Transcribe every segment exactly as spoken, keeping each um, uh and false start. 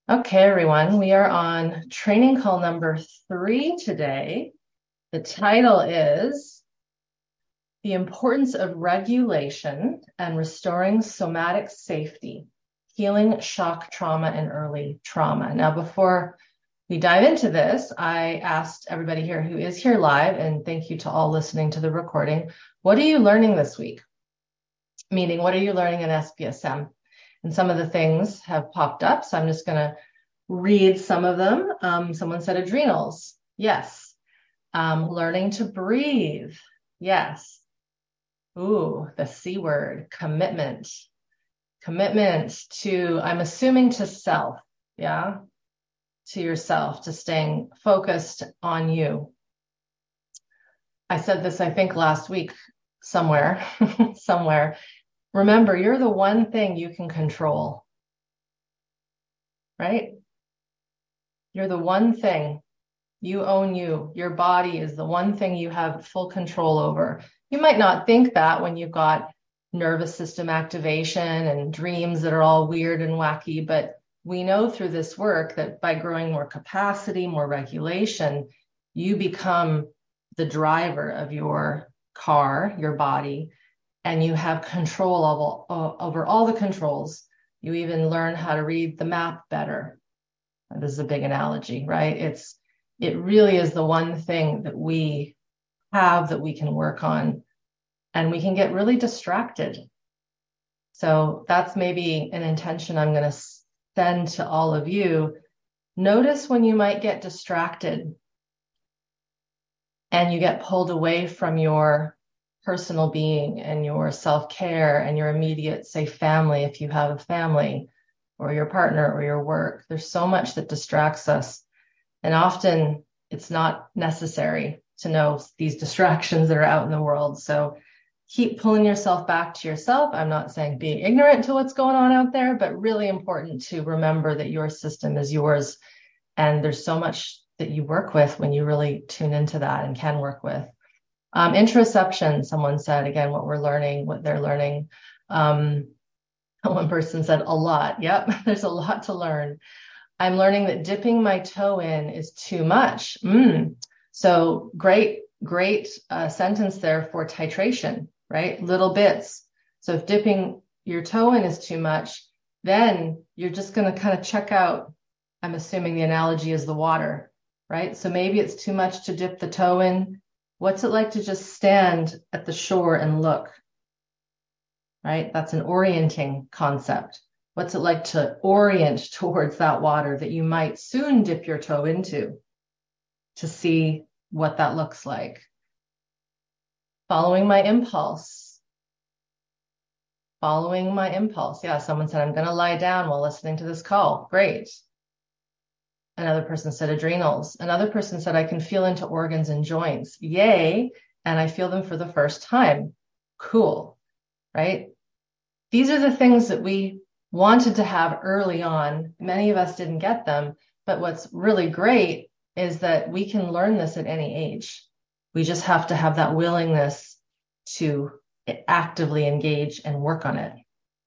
Okay, everyone, we are on training call number three today. The title is The Importance of Regulation and Restoring Somatic Safety, Healing Shock Trauma and Early Trauma. Now, before we dive into this, I asked everybody here who is here live, and thank you to all listening to the recording, what are you learning this week? Meaning, what are you learning in S P S M? And some of the things have popped up, so I'm just going to read some of them. Um, someone said adrenals. Yes. Um, learning to breathe. Yes. Ooh, the C word, commitment. Commitment to, I'm assuming to self. Yeah. To yourself, to staying focused on you. I said this, I think, last week somewhere, somewhere. Remember, you're the one thing you can control, right? You're the one thing. You own you. Your body is the one thing you have full control over. You might not think that when you've got nervous system activation and dreams that are all weird and wacky, but we know through this work that by growing more capacity, more regulation, you become the driver of your car, your body, and you have control over, over all the controls. You even learn how to read the map better. This is a big analogy, right? It's It really is the one thing that we have that we can work on, and we can get really distracted. So that's maybe an intention I'm going to send to all of you. Notice when you might get distracted and you get pulled away from your personal being and your self-care and your immediate, say, family, if you have a family, or your partner or your work. There's so much that distracts us. And often it's not necessary to know these distractions that are out in the world. So keep pulling yourself back to yourself. I'm not saying be ignorant to what's going on out there, but really important to remember that your system is yours. And there's so much that you work with when you really tune into that and can work with. Um, interoception, someone said, again, what we're learning, what they're learning. Um, one person said a lot. Yep, there's a lot to learn. I'm learning that dipping my toe in is too much. Mm. So great, great uh, sentence there for titration, right? Little bits. So if dipping your toe in is too much, then you're just going to kind of check out. I'm assuming the analogy is the water, right? So maybe it's too much to dip the toe in. What's it like to just stand at the shore and look, right? That's an orienting concept. What's it like to orient towards that water that you might soon dip your toe into, to see what that looks like? Following my impulse. Following my impulse. Yeah, someone said, I'm going to lie down while listening to this call. Great. Another person said adrenals. Another person said, I can feel into organs and joints. Yay. And I feel them for the first time. Cool. Right? These are the things that we wanted to have early on. Many of us didn't get them, but what's really great is that we can learn this at any age. We just have to have that willingness to actively engage and work on it.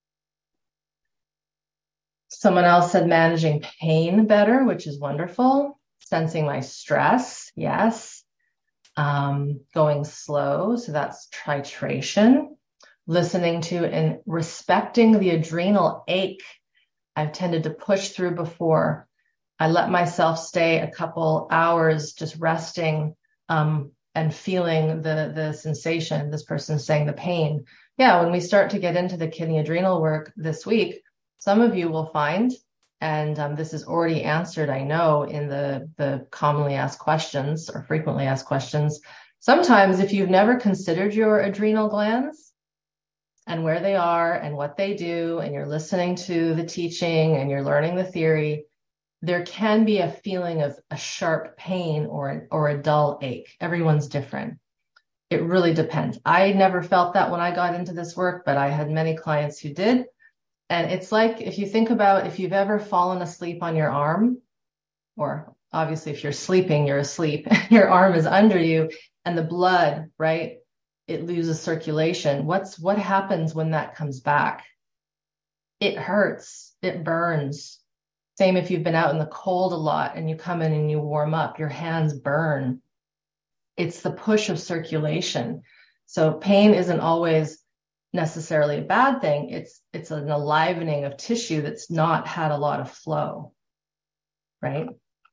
Someone else said managing pain better, which is wonderful. Sensing my stress, yes. Um, going slow, so that's titration. Listening to and respecting the adrenal ache. I've tended to push through before. I let myself stay a couple hours just resting um, and feeling the, the sensation. This person's saying the pain. Yeah, when we start to get into the kidney adrenal work this week, some of you will find, and um, this is already answered, I know, in the, the commonly asked questions or frequently asked questions. Sometimes if you've never considered your adrenal glands, and where they are and what they do, and you're listening to the teaching and you're learning the theory, there can be a feeling of a sharp pain or, or a dull ache. Everyone's different. It really depends. I never felt that when I got into this work, but I had many clients who did. And it's like, if you think about if you've ever fallen asleep on your arm, or obviously if you're sleeping, you're asleep, your arm is under you and the blood, right? It loses circulation. What's what happens when that comes back? It hurts. It burns. Same if you've been out in the cold a lot and you come in and you warm up, your hands burn. It's the push of circulation. So pain isn't always necessarily a bad thing. It's it's an enlivening of tissue that's not had a lot of flow, right?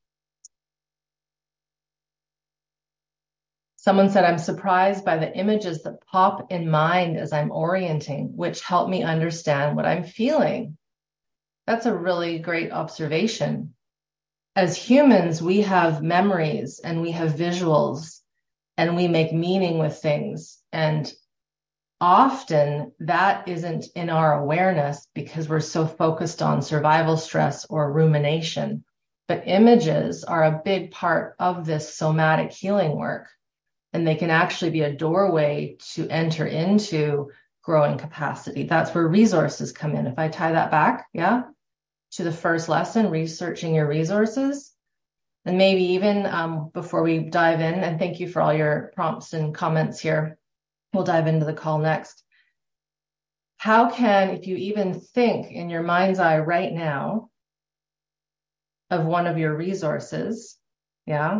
Someone said, I'm surprised by the images that pop in mind as I'm orienting, which help me understand what I'm feeling. That's a really great observation. As humans, we have memories and we have visuals and we make meaning with things. And often that isn't in our awareness because we're so focused on survival stress or rumination. But images are a big part of this somatic healing work. And they can actually be a doorway to enter into growing capacity. That's where resources come in. If I tie that back, yeah, to the first lesson, researching your resources. And maybe even um, before we dive in, and thank you for all your prompts and comments here. We'll dive into the call next. How can, if you even think in your mind's eye right now of one of your resources, yeah,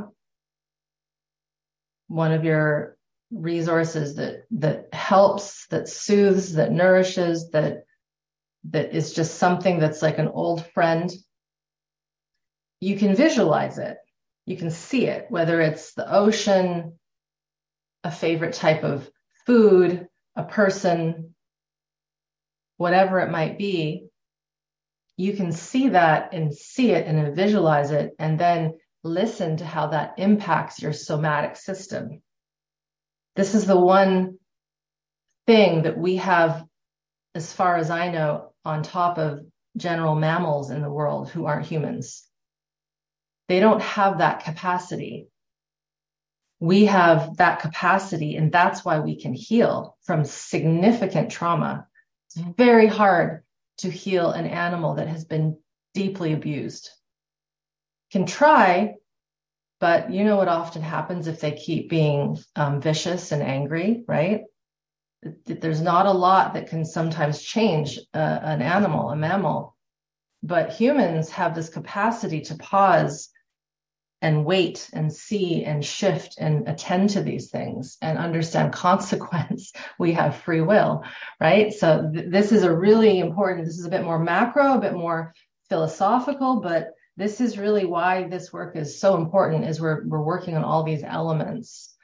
one of your resources that that helps, that soothes, that nourishes, that that is just something that's like an old friend, you can visualize it. You can see it, whether it's the ocean, a favorite type of food, a person, whatever it might be. You can see that and see it and visualize it, and then listen to how that impacts your somatic system. This is the one thing that we have, as far as I know, on top of general mammals in the world who aren't humans. They don't have that capacity. We have that capacity, and that's why we can heal from significant trauma. It's very hard to heal an animal that has been deeply abused. Can try, but you know what often happens if they keep being um, vicious and angry, right? There's not a lot that can sometimes change uh, an animal, a mammal, but humans have this capacity to pause and wait and see and shift and attend to these things and understand consequence. We have free will, right? So th- this is a really important, this is a bit more macro, a bit more philosophical, but this is really why this work is so important, is we're, we're working on all these elements.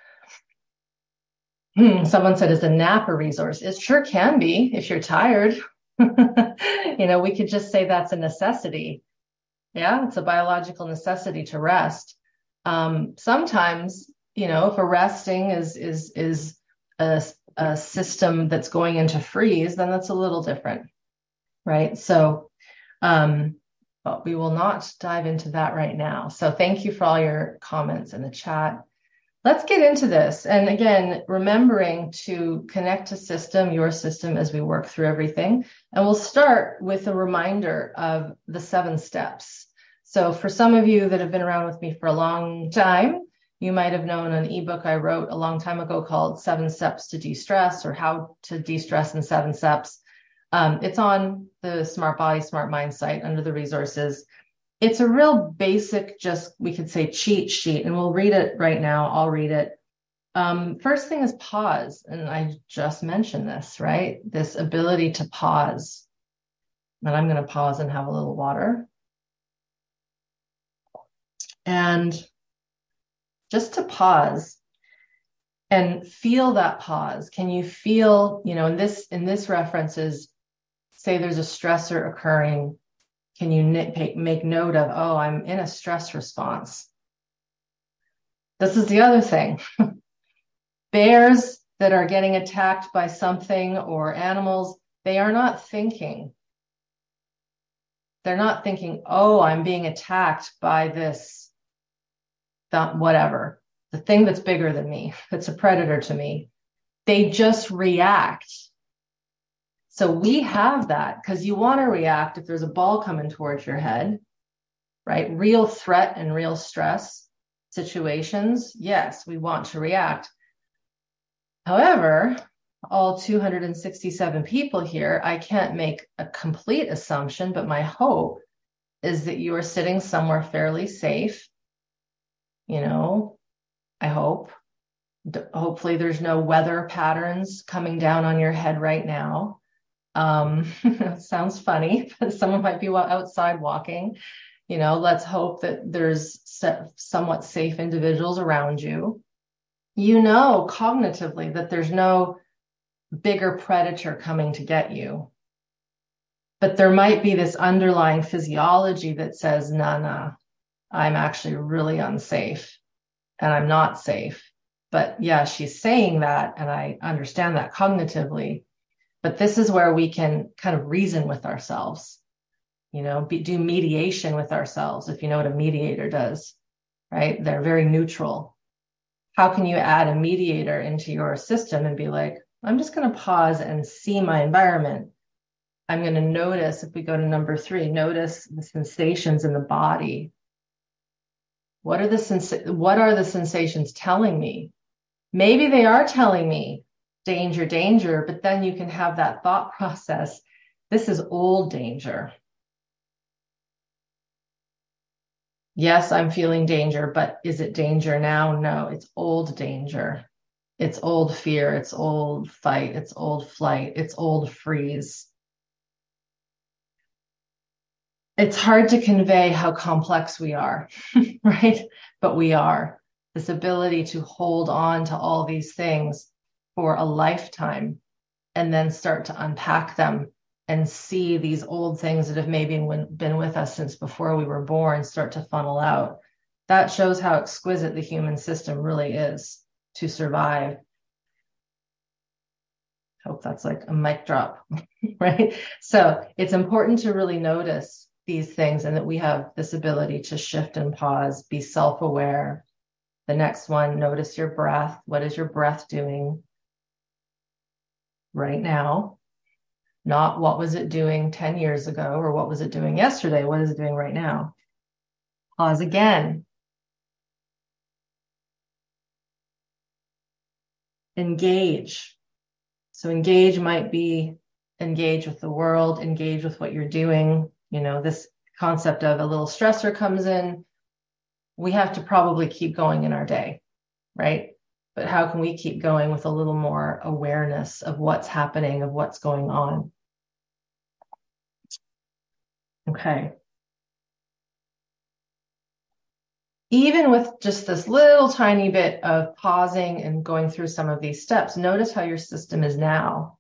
Hmm, someone said, is a nap a resource? It sure can be if you're tired. You know, we could just say that's a necessity. Yeah, it's a biological necessity to rest. Um, sometimes, you know, if a resting is is is a, a system that's going into freeze, then that's a little different, right? So, um, but we will not dive into that right now. So thank you for all your comments in the chat. Let's get into this. And again, remembering to connect to system, your system, as we work through everything. And we'll start with a reminder of the seven steps. So for some of you that have been around with me for a long time, you might have known an ebook I wrote a long time ago called Seven Steps to De-Stress, or How to De-Stress in Seven Steps. Um, it's on the Smart Body, Smart Mind site under the resources. It's a real basic, just we could say cheat sheet, and we'll read it right now. I'll read it. Um, first thing is pause. And I just mentioned this, right? This ability to pause. And I'm going to pause and have a little water. And just to pause and feel that pause. Can you feel, you know, in this, in this reference is, say there's a stressor occurring. Can you nitpick, make note of, oh, I'm in a stress response. This is the other thing. Bears that are getting attacked by something, or animals, they are not thinking. They're not thinking, oh, I'm being attacked by this, that whatever, the thing that's bigger than me, that's a predator to me. They just react. So we have that because you want to react if there's a ball coming towards your head, right? Real threat and real stress situations. Yes, we want to react. However, all two hundred sixty-seven people here, I can't make a complete assumption, but my hope is that you are sitting somewhere fairly safe. You know, I hope. D- hopefully there's no weather patterns coming down on your head right now. Um, sounds funny, but someone might be outside walking. You know, let's hope that there's somewhat safe individuals around you. You know, cognitively that there's no bigger predator coming to get you. But there might be this underlying physiology that says, nah, nah, I'm actually really unsafe and I'm not safe. But yeah, she's saying that, and I understand that cognitively. But this is where we can kind of reason with ourselves, you know, be, do mediation with ourselves, if you know what a mediator does, right? They're very neutral. How can you add a mediator into your system and be like, I'm just going to pause and see my environment. I'm going to notice, if we go to number three, notice the sensations in the body. What are the sens- what are the sensations telling me? Maybe they are telling me danger, danger, but then you can have that thought process. This is old danger. Yes, I'm feeling danger, but is it danger now? No, it's old danger. It's old fear. It's old fight. It's old flight. It's old freeze. It's hard to convey how complex we are, right? But we are. This ability to hold on to all these things for a lifetime and then start to unpack them and see these old things that have maybe been with us since before we were born start to funnel out. That shows how exquisite the human system really is to survive. Hope that's like a mic drop, right? So it's important to really notice these things and that we have this ability to shift and pause, be self-aware. The next one, notice your breath. What is your breath doing right now? Not what was it doing ten years ago or what was it doing yesterday? What is it doing right now? Pause again. Engage. So engage might be engage with the world, engage with what you're doing. You know, this concept of a little stressor comes in. We have to probably keep going in our day, right? But how can we keep going with a little more awareness of what's happening, of what's going on? Okay. Even with just this little tiny bit of pausing and going through some of these steps, notice how your system is now.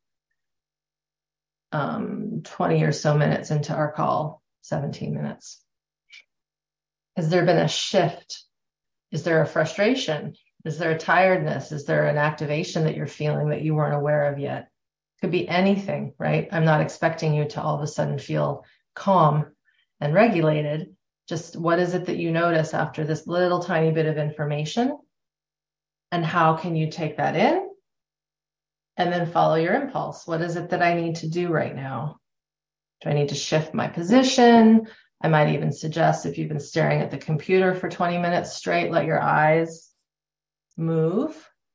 Um, twenty or so minutes into our call, seventeen minutes. Has there been a shift? Is there a frustration? Is there a tiredness? Is there an activation that you're feeling that you weren't aware of yet? Could be anything, right? I'm not expecting you to all of a sudden feel calm and regulated. Just what is it that you notice after this little tiny bit of information? And how can you take that in and then follow your impulse? What is it that I need to do right now? Do I need to shift my position? I might even suggest, if you've been staring at the computer for twenty minutes straight, let your eyes move.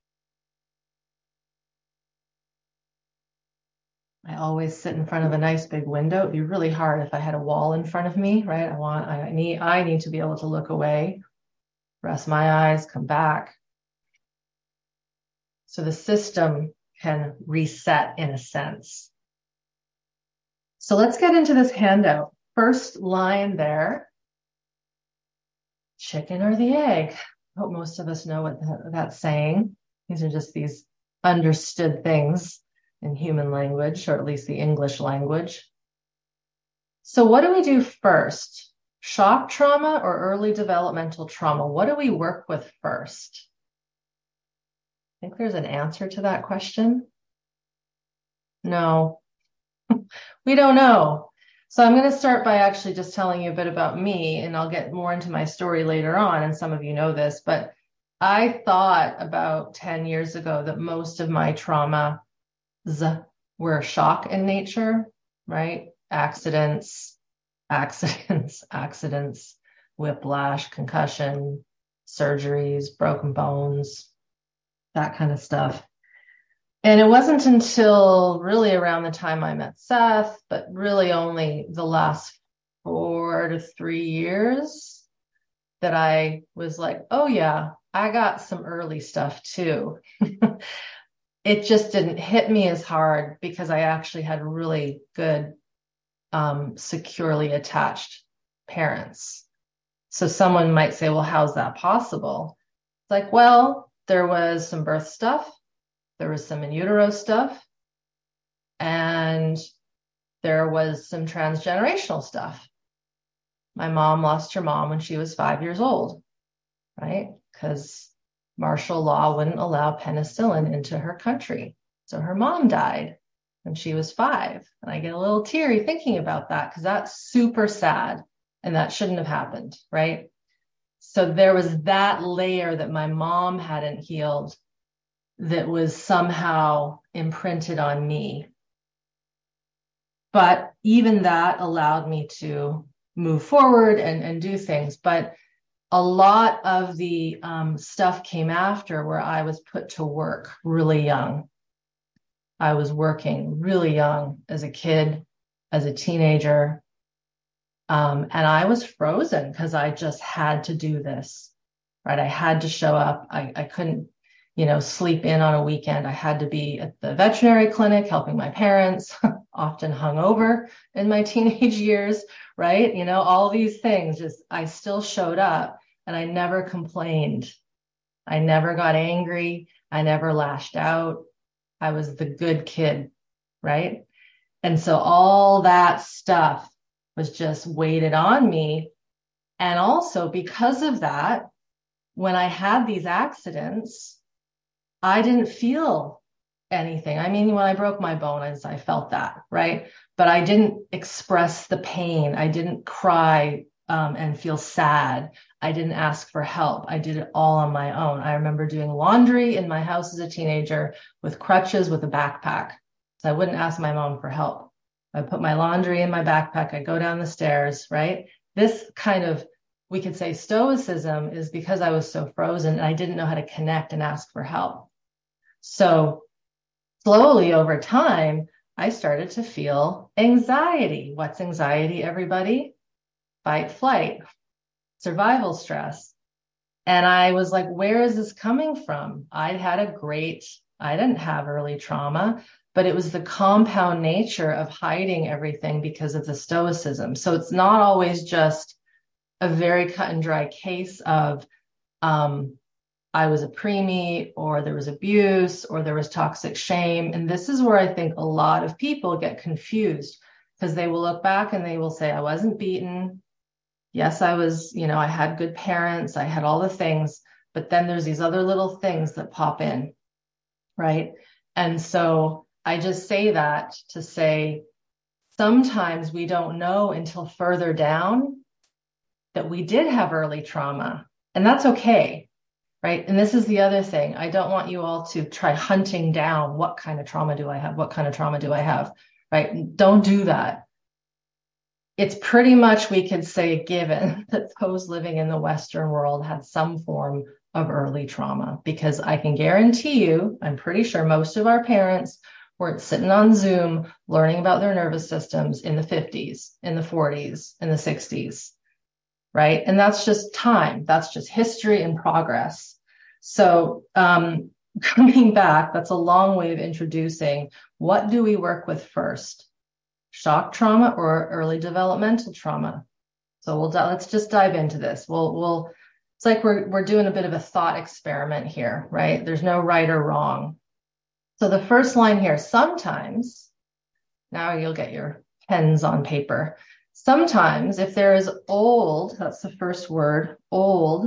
I always sit in front of a nice big window. It'd be really hard if I had a wall in front of me, right? I want, I need, I need to be able to look away, rest my eyes, come back. So the system can reset in a sense. So let's get into this handout. First line there, chicken or the egg. I hope most of us know what that's saying. These are just these understood things in human language, or at least the English language. So what do we do first? Shock trauma or early developmental trauma? What do we work with first? I think there's an answer to that question. No, we don't know. So I'm going to start by actually just telling you a bit about me, and I'll get more into my story later on, and some of you know this, but I thought about ten years ago that most of my traumas were shock in nature, right? Accidents, accidents, accidents, whiplash, concussion, surgeries, broken bones, that kind of stuff. And it wasn't until really around the time I met Seth, but really only the last four four to three years that I was like, oh yeah, I got some early stuff too. It just didn't hit me as hard because I actually had really good, um, securely attached parents. So someone might say, well, how's that possible? It's like, well, there was some birth stuff. There was some in utero stuff. And there was some transgenerational stuff. My mom lost her mom when she was five years old, right? Because martial law wouldn't allow penicillin into her country. So her mom died when she was five. And I get a little teary thinking about that because that's super sad and that shouldn't have happened, right? So there was that layer that my mom hadn't healed that was somehow imprinted on me. But even that allowed me to move forward and, and do things. But a lot of the um, stuff came after where I was put to work really young. I was working really young as a kid, as a teenager. Um, and I was frozen because I just had to do this, right? I had to show up. I, I couldn't, you know, sleep in on a weekend. I had to be at the veterinary clinic helping my parents, often hungover in my teenage years, right? You know, all these things, just, I still showed up and I never complained. I never got angry. I never lashed out. I was the good kid, right? And so all that stuff was just weighted on me. And also because of that, when I had these accidents, I didn't feel anything. I mean, when I broke my bone, I, I felt that, right? But I didn't express the pain. I didn't cry um, and feel sad. I didn't ask for help. I did it all on my own. I remember doing laundry in my house as a teenager with crutches, with a backpack. So I wouldn't ask my mom for help. I put my laundry in my backpack. I go down the stairs, right? This kind of, we could say stoicism is because I was so frozen and I didn't know how to connect and ask for help. So slowly over time, I started to feel anxiety. What's anxiety, everybody? Fight, flight, survival stress. And I was like, where is this coming from? I had a great, I didn't have early trauma, but it was the compound nature of hiding everything because of the stoicism. So it's not always just a very cut and dry case of, um, I was a preemie, or there was abuse, or there was toxic shame. And this is where I think a lot of people get confused because they will look back and they will say, I wasn't beaten. Yes, I was, you know, I had good parents. I had all the things, but then there's these other little things that pop in, right? And so I just say that to say, sometimes we don't know until further down that we did have early trauma, and that's okay. Right. And this is the other thing. I don't want you all to try hunting down what kind of trauma do I have? What kind of trauma do I have? Right. Don't do that. It's pretty much, we could say, a given that those living in the Western world had some form of early trauma, because I can guarantee you, I'm pretty sure most of our parents weren't sitting on Zoom learning about their nervous systems in the fifties, in the forties, in the sixties. Right. And that's just time. That's just history and progress. So um, coming back, that's a long way of introducing what do we work with first? Shock trauma or early developmental trauma? So we'll let's just dive into this. We'll we'll it's like we're we're doing a bit of a thought experiment here, right? There's no right or wrong. So the first line here, sometimes, now you'll get your pens on paper. Sometimes if there is old, that's the first word, old,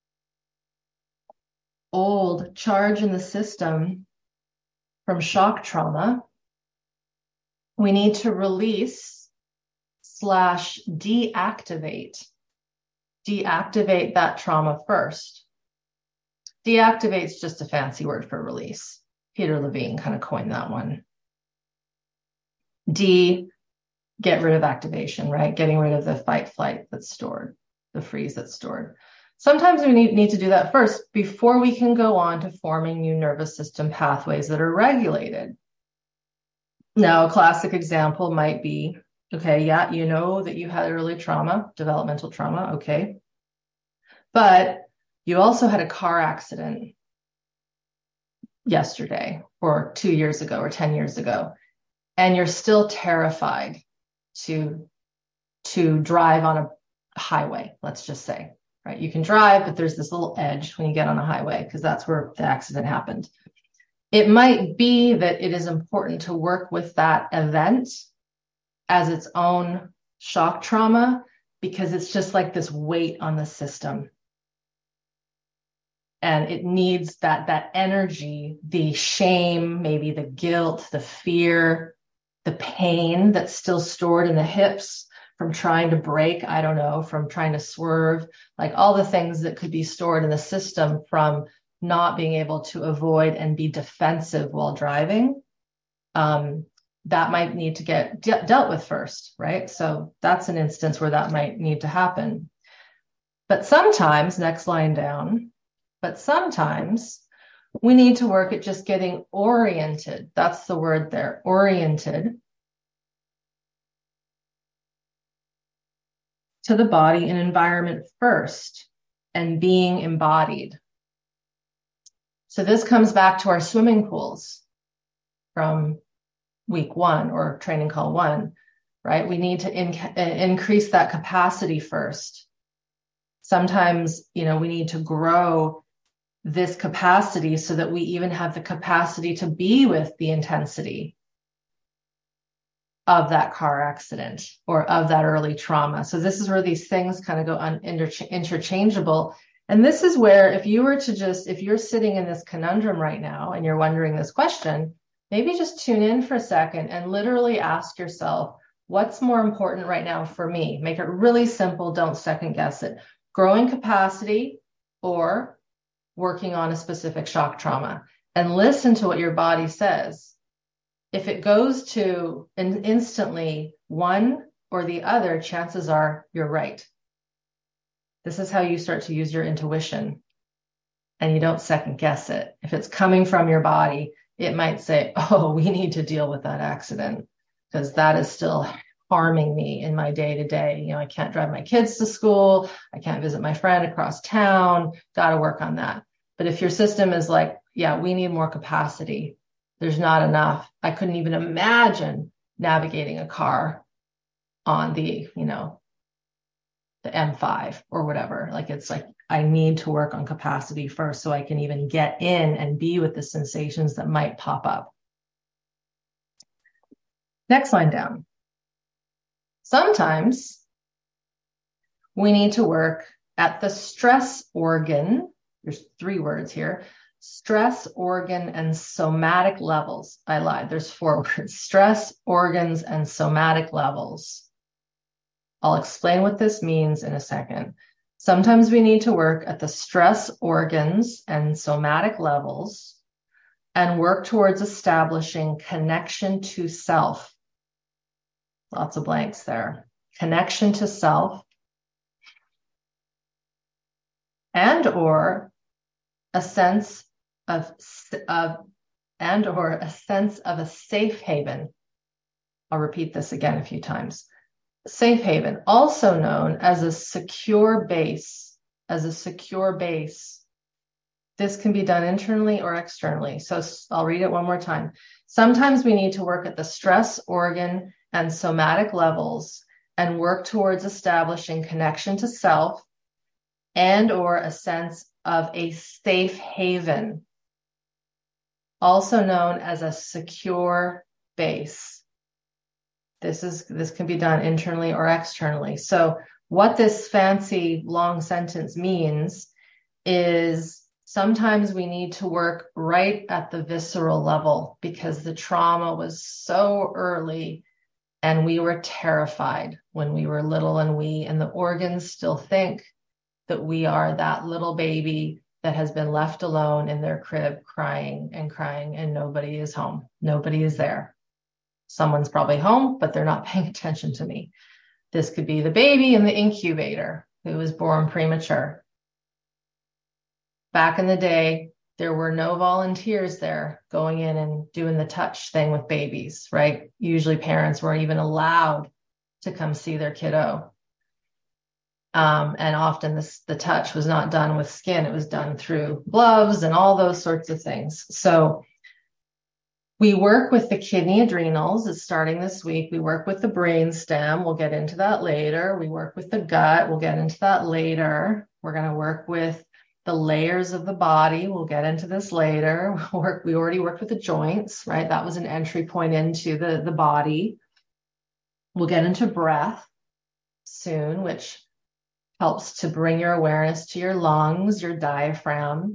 old charge in the system from shock trauma, we need to release slash deactivate, deactivate that trauma first. Deactivate's just a fancy word for release. Peter Levine kind of coined that one. D, get rid of activation, right? Getting rid of the fight flight that's stored, the freeze that's stored. Sometimes we need, need to do that first before we can go on to forming new nervous system pathways that are regulated. Now, a classic example might be Okay, yeah, you know that you had early trauma, developmental trauma, okay. But you also had a car accident yesterday or two years ago or ten years ago, and you're still terrified to to drive on a highway, let's just say, right? You can drive, but there's this little edge when you get on a highway because that's where the accident happened. It might be that it is important to work with that event as its own shock trauma because it's just like this weight on the system. And it needs that, that energy, the shame, maybe the guilt, the fear, the pain that's still stored in the hips from trying to brake, I don't know, from trying to swerve, like all the things that could be stored in the system from not being able to avoid and be defensive while driving. Um, that might need to get de- dealt with first, right? So that's an instance where that might need to happen. But sometimes, next line down, but sometimes we need to work at just getting oriented. That's the word there, oriented to the body and environment first and being embodied. So this comes back to our swimming pools from week one or training call one, right? We need to in- increase that capacity first. Sometimes, you know, we need to grow this capacity so that we even have the capacity to be with the intensity of that car accident or of that early trauma. So this is where these things kind of go un- inter- interchangeable. And this is where if you were to just, if you're sitting in this conundrum right now and you're wondering this question, maybe just tune in for a second and literally ask yourself, what's more important right now for me? Make it really simple. Don't second guess it. Growing capacity or working on a specific shock trauma, and listen to what your body says. If it goes to in instantly one or the other, chances are you're right. This is how you start to use your intuition and you don't second guess it. If it's coming from your body, it might say, oh, we need to deal with that accident because that is still harming me in my day to day. You know, I can't drive my kids to school. I can't visit my friend across town. Got to work on that. But if your system is like, yeah, we need more capacity. There's not enough. I couldn't even imagine navigating a car on the, you know, the M five or whatever. Like, it's like, I need to work on capacity first so I can even get in and be with the sensations that might pop up. Next line down. Sometimes we need to work at the stress organ. There's three words here. Stress organ and somatic levels. I lied. There's four words. Stress organs and somatic levels. I'll explain what this means in a second. Sometimes we need to work at the stress organs and somatic levels and work towards establishing connection to self. Lots of blanks there. Connection to self and or a sense of, of and or a sense of a safe haven. I'll repeat this again a few times. Safe haven, also known as a secure base, as a secure base. This can be done internally or externally. So I'll read it one more time. Sometimes we need to work at the stress organ and somatic levels and work towards establishing connection to self and or a sense of a safe haven, also known as a secure base. This is, this can be done internally or externally. So what this fancy long sentence means is sometimes we need to work right at the visceral level because the trauma was so early and we were terrified when we were little, and we and the organs still think that we are that little baby that has been left alone in their crib crying and crying and nobody is home. Nobody is there. Someone's probably home, but they're not paying attention to me. This could be the baby in the incubator who was born premature. Back in the day, there were no volunteers there going in and doing the touch thing with babies, right? Usually parents weren't even allowed to come see their kiddo. Um, and often this, the touch was not done with skin. It was done through gloves and all those sorts of things. So we work with the kidney adrenals. It's starting this week. We work with the brain stem. We'll get into that later. We work with the gut. We'll get into that later. We're going to work with the layers of the body. We'll get into this later. We'll work, we already worked with the joints, right? That was an entry point into the, the body. We'll get into breath soon, which helps to bring your awareness to your lungs, your diaphragm.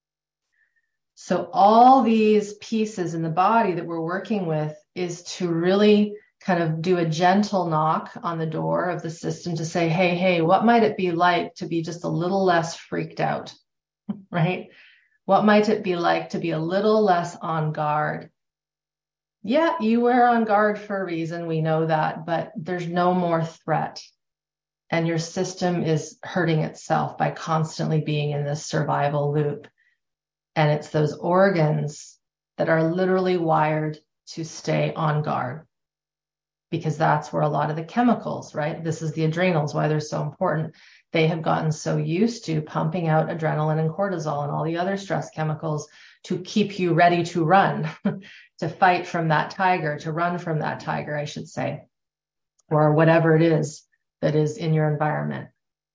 So all these pieces in the body that we're working with is to really kind of do a gentle knock on the door of the system to say, hey, hey, what might it be like to be just a little less freaked out, right? What might it be like to be a little less on guard? Yeah, you were on guard for a reason. We know that, but there's no more threat. And your system is hurting itself by constantly being in this survival loop. And it's those organs that are literally wired to stay on guard, because that's where a lot of the chemicals, right? This is the adrenals, why they're so important. They have gotten so used to pumping out adrenaline and cortisol and all the other stress chemicals to keep you ready to run, to fight from that tiger, to run from that tiger, I should say, or whatever it is that is in your environment.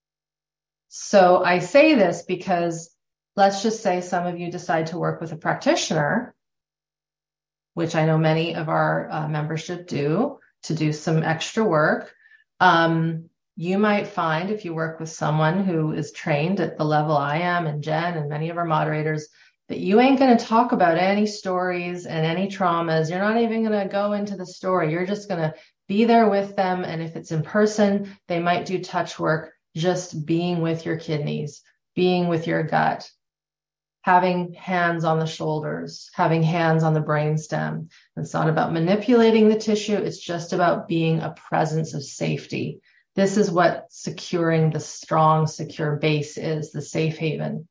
So I say this because let's just say some of you decide to work with a practitioner, which I know many of our uh, membership do, to do some extra work. Um, you might find if you work with someone who is trained at the level I am and Jen and many of our moderators, that you ain't going to talk about any stories and any traumas. You're not even going to go into the story. You're just going to be there with them. And if it's in person, they might do touch work, just being with your kidneys, being with your gut, having hands on the shoulders, having hands on the brainstem. It's not about manipulating the tissue. It's just about being a presence of safety. This is what securing the strong, secure base is, the safe haven.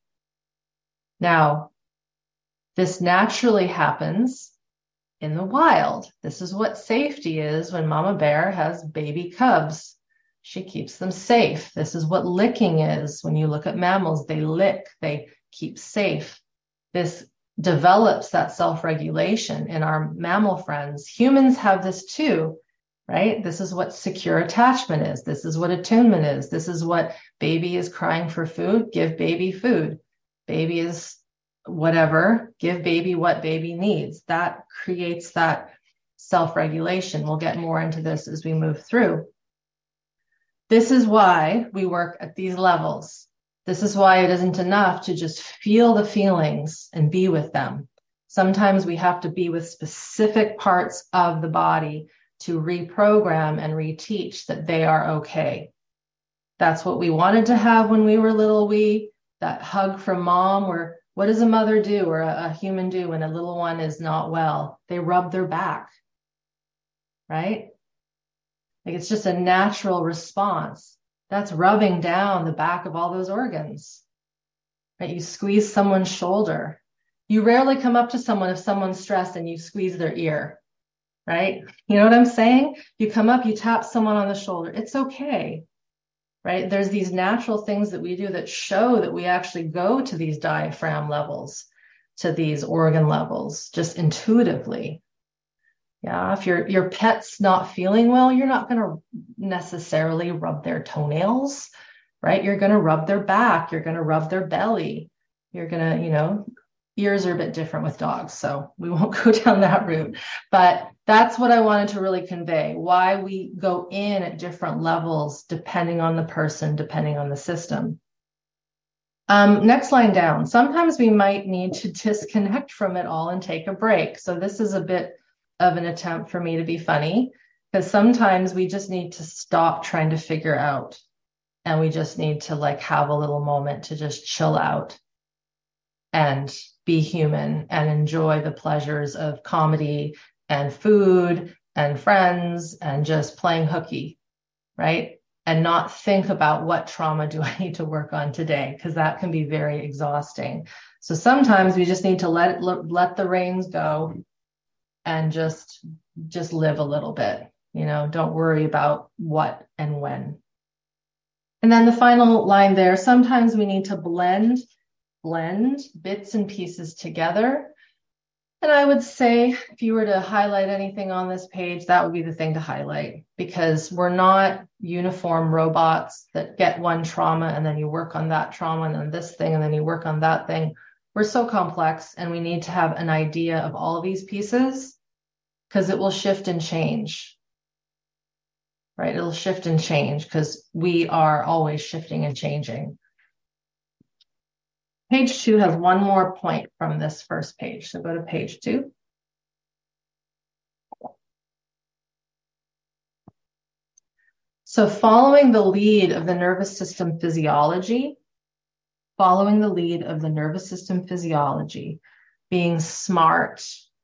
Now, this naturally happens in the wild. This is what safety is when Mama Bear has baby cubs. She keeps them safe. This is what licking is. When you look at mammals, they lick, they keep safe. This develops that self-regulation in our mammal friends. Humans have this too, right? This is what secure attachment is. This is what attunement is. This is what baby is crying for food. Give baby food. Baby is whatever. Give baby what baby needs. That creates that self-regulation. We'll get more into this as we move through. This is why we work at these levels. This is why it isn't enough to just feel the feelings and be with them. Sometimes we have to be with specific parts of the body to reprogram and reteach that they are okay. That's what we wanted to have when we were little. We, that hug from mom, where what does a mother do or a, a human do when a little one is not well? They rub their back, right? Like it's just a natural response. That's rubbing down the back of all those organs, right? You squeeze someone's shoulder. You rarely come up to someone if someone's stressed and you squeeze their ear, right? You know what I'm saying? You come up, you tap someone on the shoulder. It's okay, right? There's these natural things that we do that show that we actually go to these diaphragm levels, to these organ levels, just intuitively. Yeah, if your your pet's not feeling well, you're not going to necessarily rub their toenails, right? You're going to rub their back. You're going to rub their belly. You're going to, you know, ears are a bit different with dogs, so we won't go down that route. But that's what I wanted to really convey, why we go in at different levels depending on the person, depending on the system. Um, next line down. Sometimes we might need to disconnect from it all and take a break. So this is a bit of an attempt for me to be funny, because sometimes we just need to stop trying to figure out, and we just need to like have a little moment to just chill out and be human and enjoy the pleasures of comedy and food and friends and just playing hooky, right? And not think about what trauma do I need to work on today, because that can be very exhausting. So sometimes we just need to let let the reins go and just just live a little bit. You know, don't worry about what and when. And then the final line there, sometimes we need to blend, blend bits and pieces together. And I would say if you were to highlight anything on this page, that would be the thing to highlight, because we're not uniform robots that get one trauma and then you work on that trauma and then this thing and then you work on that thing. We're so complex, and we need to have an idea of all of these pieces, because it will shift and change, right? It'll shift and change because we are always shifting and changing. Page two has one more point from this first page. So go to page two. So following the lead of the nervous system physiology, following the lead of the nervous system physiology, being smart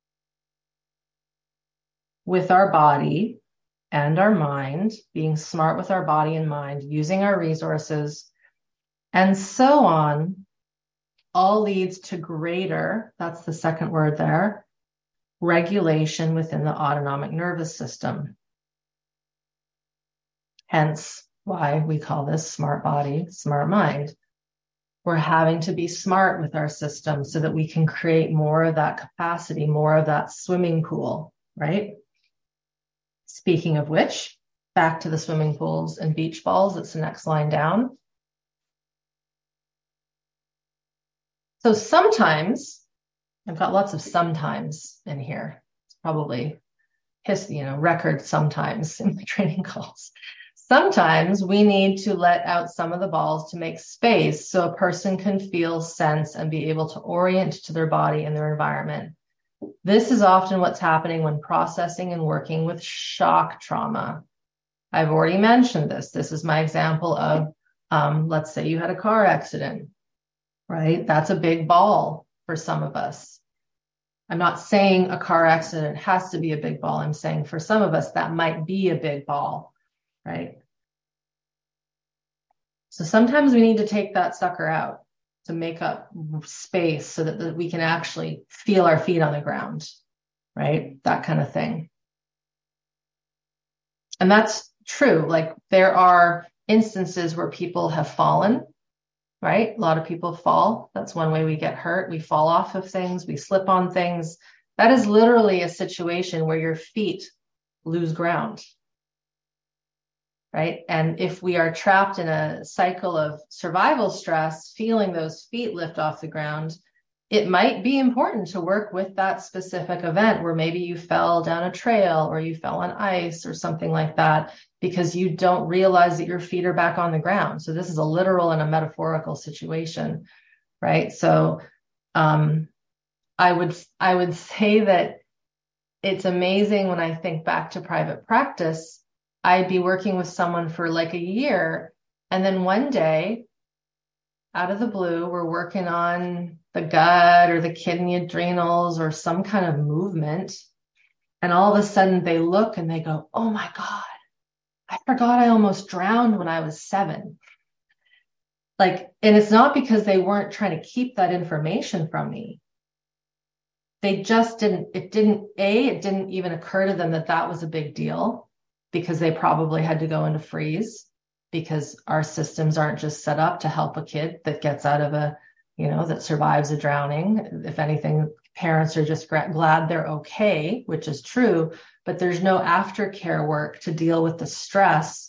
with our body and our mind, being smart with our body and mind, using our resources, and so on, all leads to greater, that's the second word there, regulation within the autonomic nervous system. Hence why we call this smart body, smart mind. We're having to be smart with our system so that we can create more of that capacity, more of that swimming pool, right? Speaking of which, back to the swimming pools and beach balls, it's the next line down. So sometimes, I've got lots of sometimes in here. It's probably his, you know, record sometimes in the training calls. Sometimes we need to let out some of the balls to make space so a person can feel, sense, and be able to orient to their body and their environment. This is often what's happening when processing and working with shock trauma. I've already mentioned this. This is my example of, um, let's say you had a car accident. Right? That's a big ball for some of us. I'm not saying a car accident has to be a big ball. I'm saying for some of us, that might be a big ball, right? So sometimes we need to take that sucker out to make up space so that, that we can actually feel our feet on the ground, right? That kind of thing. And that's true. Like there are instances where people have fallen. Right? A lot of people fall. That's one way we get hurt. We fall off of things. We slip on things. That is literally a situation where your feet lose ground. Right? And if we are trapped in a cycle of survival stress, feeling those feet lift off the ground, it might be important to work with that specific event where maybe you fell down a trail or you fell on ice or something like that, because you don't realize that your feet are back on the ground. So this is a literal and a metaphorical situation, right? So um, I would I would say that it's amazing when I think back to private practice. I'd be working with someone for like a year, and then one day, out of the blue, we're working on the gut or the kidney adrenals or some kind of movement. And all of a sudden they look and they go, oh my God, I forgot I almost drowned when I was seven. Like, and it's not because they weren't trying to keep that information from me. They just didn't, it didn't, A, it didn't even occur to them that that was a big deal, because they probably had to go into freeze, because our systems aren't just set up to help a kid that gets out of a, you know, that survives a drowning. If anything, parents are just glad they're okay, which is true, but there's no aftercare work to deal with the stress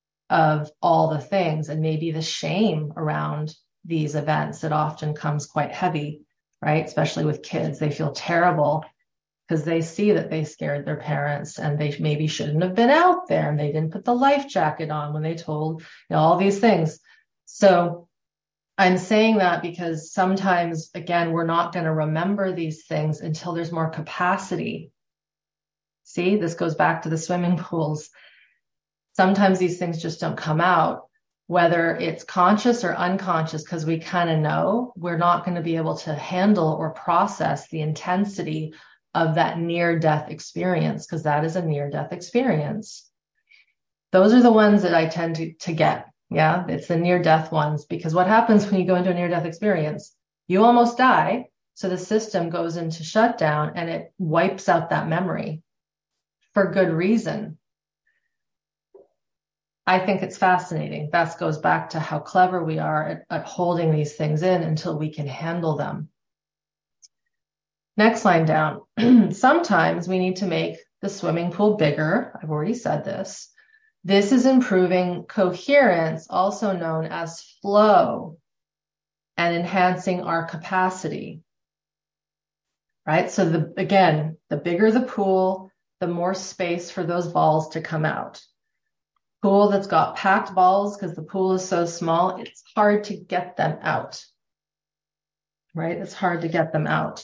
of all the things and maybe the shame around these events that often comes quite heavy, right? Especially with kids, they feel terrible because they see that they scared their parents and they maybe shouldn't have been out there and they didn't put the life jacket on when they told, you know, all these things. So I'm saying that because sometimes, again, we're not going to remember these things until there's more capacity. See, this goes back to the swimming pools. Sometimes these things just don't come out, whether it's conscious or unconscious, because we kind of know we're not going to be able to handle or process the intensity of that near-death experience, because that is a near-death experience. Those are the ones that I tend to, to get. Yeah, it's the near-death ones, because what happens when you go into a near-death experience? You almost die, so the system goes into shutdown and it wipes out that memory for good reason. I think it's fascinating. That goes back to how clever we are at, at holding these things in until we can handle them. Next line down. Sometimes we need to make the swimming pool bigger. I've already said this. This is improving coherence, also known as flow, and enhancing our capacity. Right? So the, again, the bigger the pool, the more space for those balls to come out. Pool that's got packed balls, because the pool is so small, it's hard to get them out. Right? It's hard to get them out.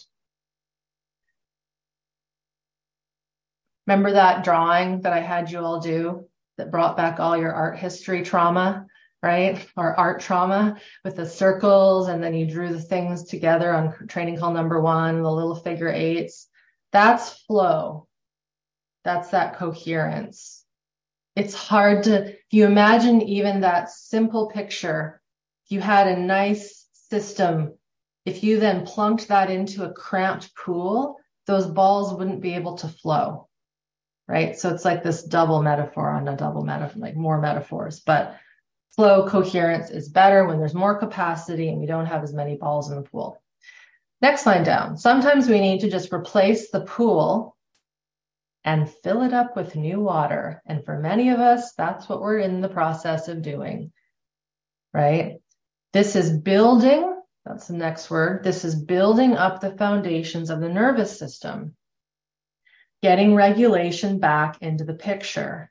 Remember that drawing that I had you all do that brought back all your art history trauma, right? Or art trauma with the circles, and then you drew the things together on training call number one, the little figure eights. That's flow. That's that coherence. It's hard to, if you imagine even that simple picture, if you had a nice system, if you then plunked that into a cramped pool, those balls wouldn't be able to flow, right? So it's like this double metaphor on a double metaphor, like more metaphors, but flow coherence is better when there's more capacity and we don't have as many balls in the pool. Next line down. Sometimes we need to just replace the pool and fill it up with new water. And for many of us, that's what we're in the process of doing, right? This is building, that's the next word. This is building up the foundations of the nervous system, getting regulation back into the picture.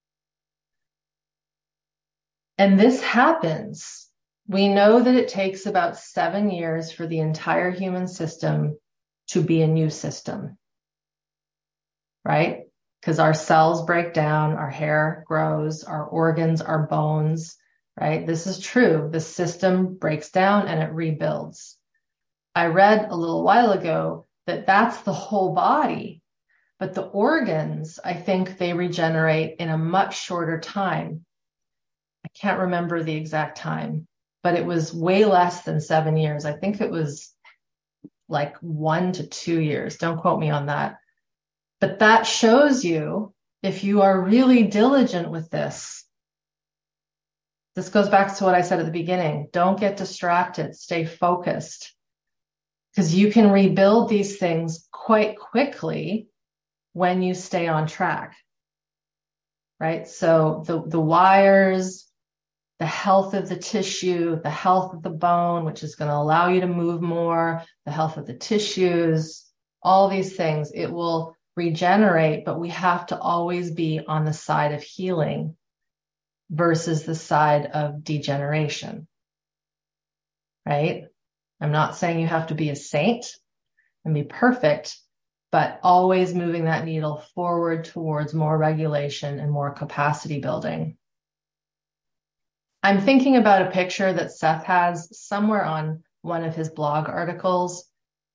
And this happens. We know that it takes about seven years for the entire human system to be a new system. Right? Because our cells break down, our hair grows, our organs, our bones, right? This is true. The system breaks down and it rebuilds. I read a little while ago that that's the whole body, but the organs, I think they regenerate in a much shorter time. I can't remember the exact time, but it was way less than seven years. I think it was like one to two years. Don't quote me on that. But that shows you, if you are really diligent with this, this goes back to what I said at the beginning. Don't get distracted. Stay focused. Because you can rebuild these things quite quickly when you stay on track. Right? So the, the wires, the health of the tissue, the health of the bone, which is going to allow you to move more, the health of the tissues, all these things, it will regenerate, but we have to always be on the side of healing versus the side of degeneration, right? I'm not saying you have to be a saint and be perfect, but always moving that needle forward towards more regulation and more capacity building. I'm thinking about a picture that Seth has somewhere on one of his blog articles.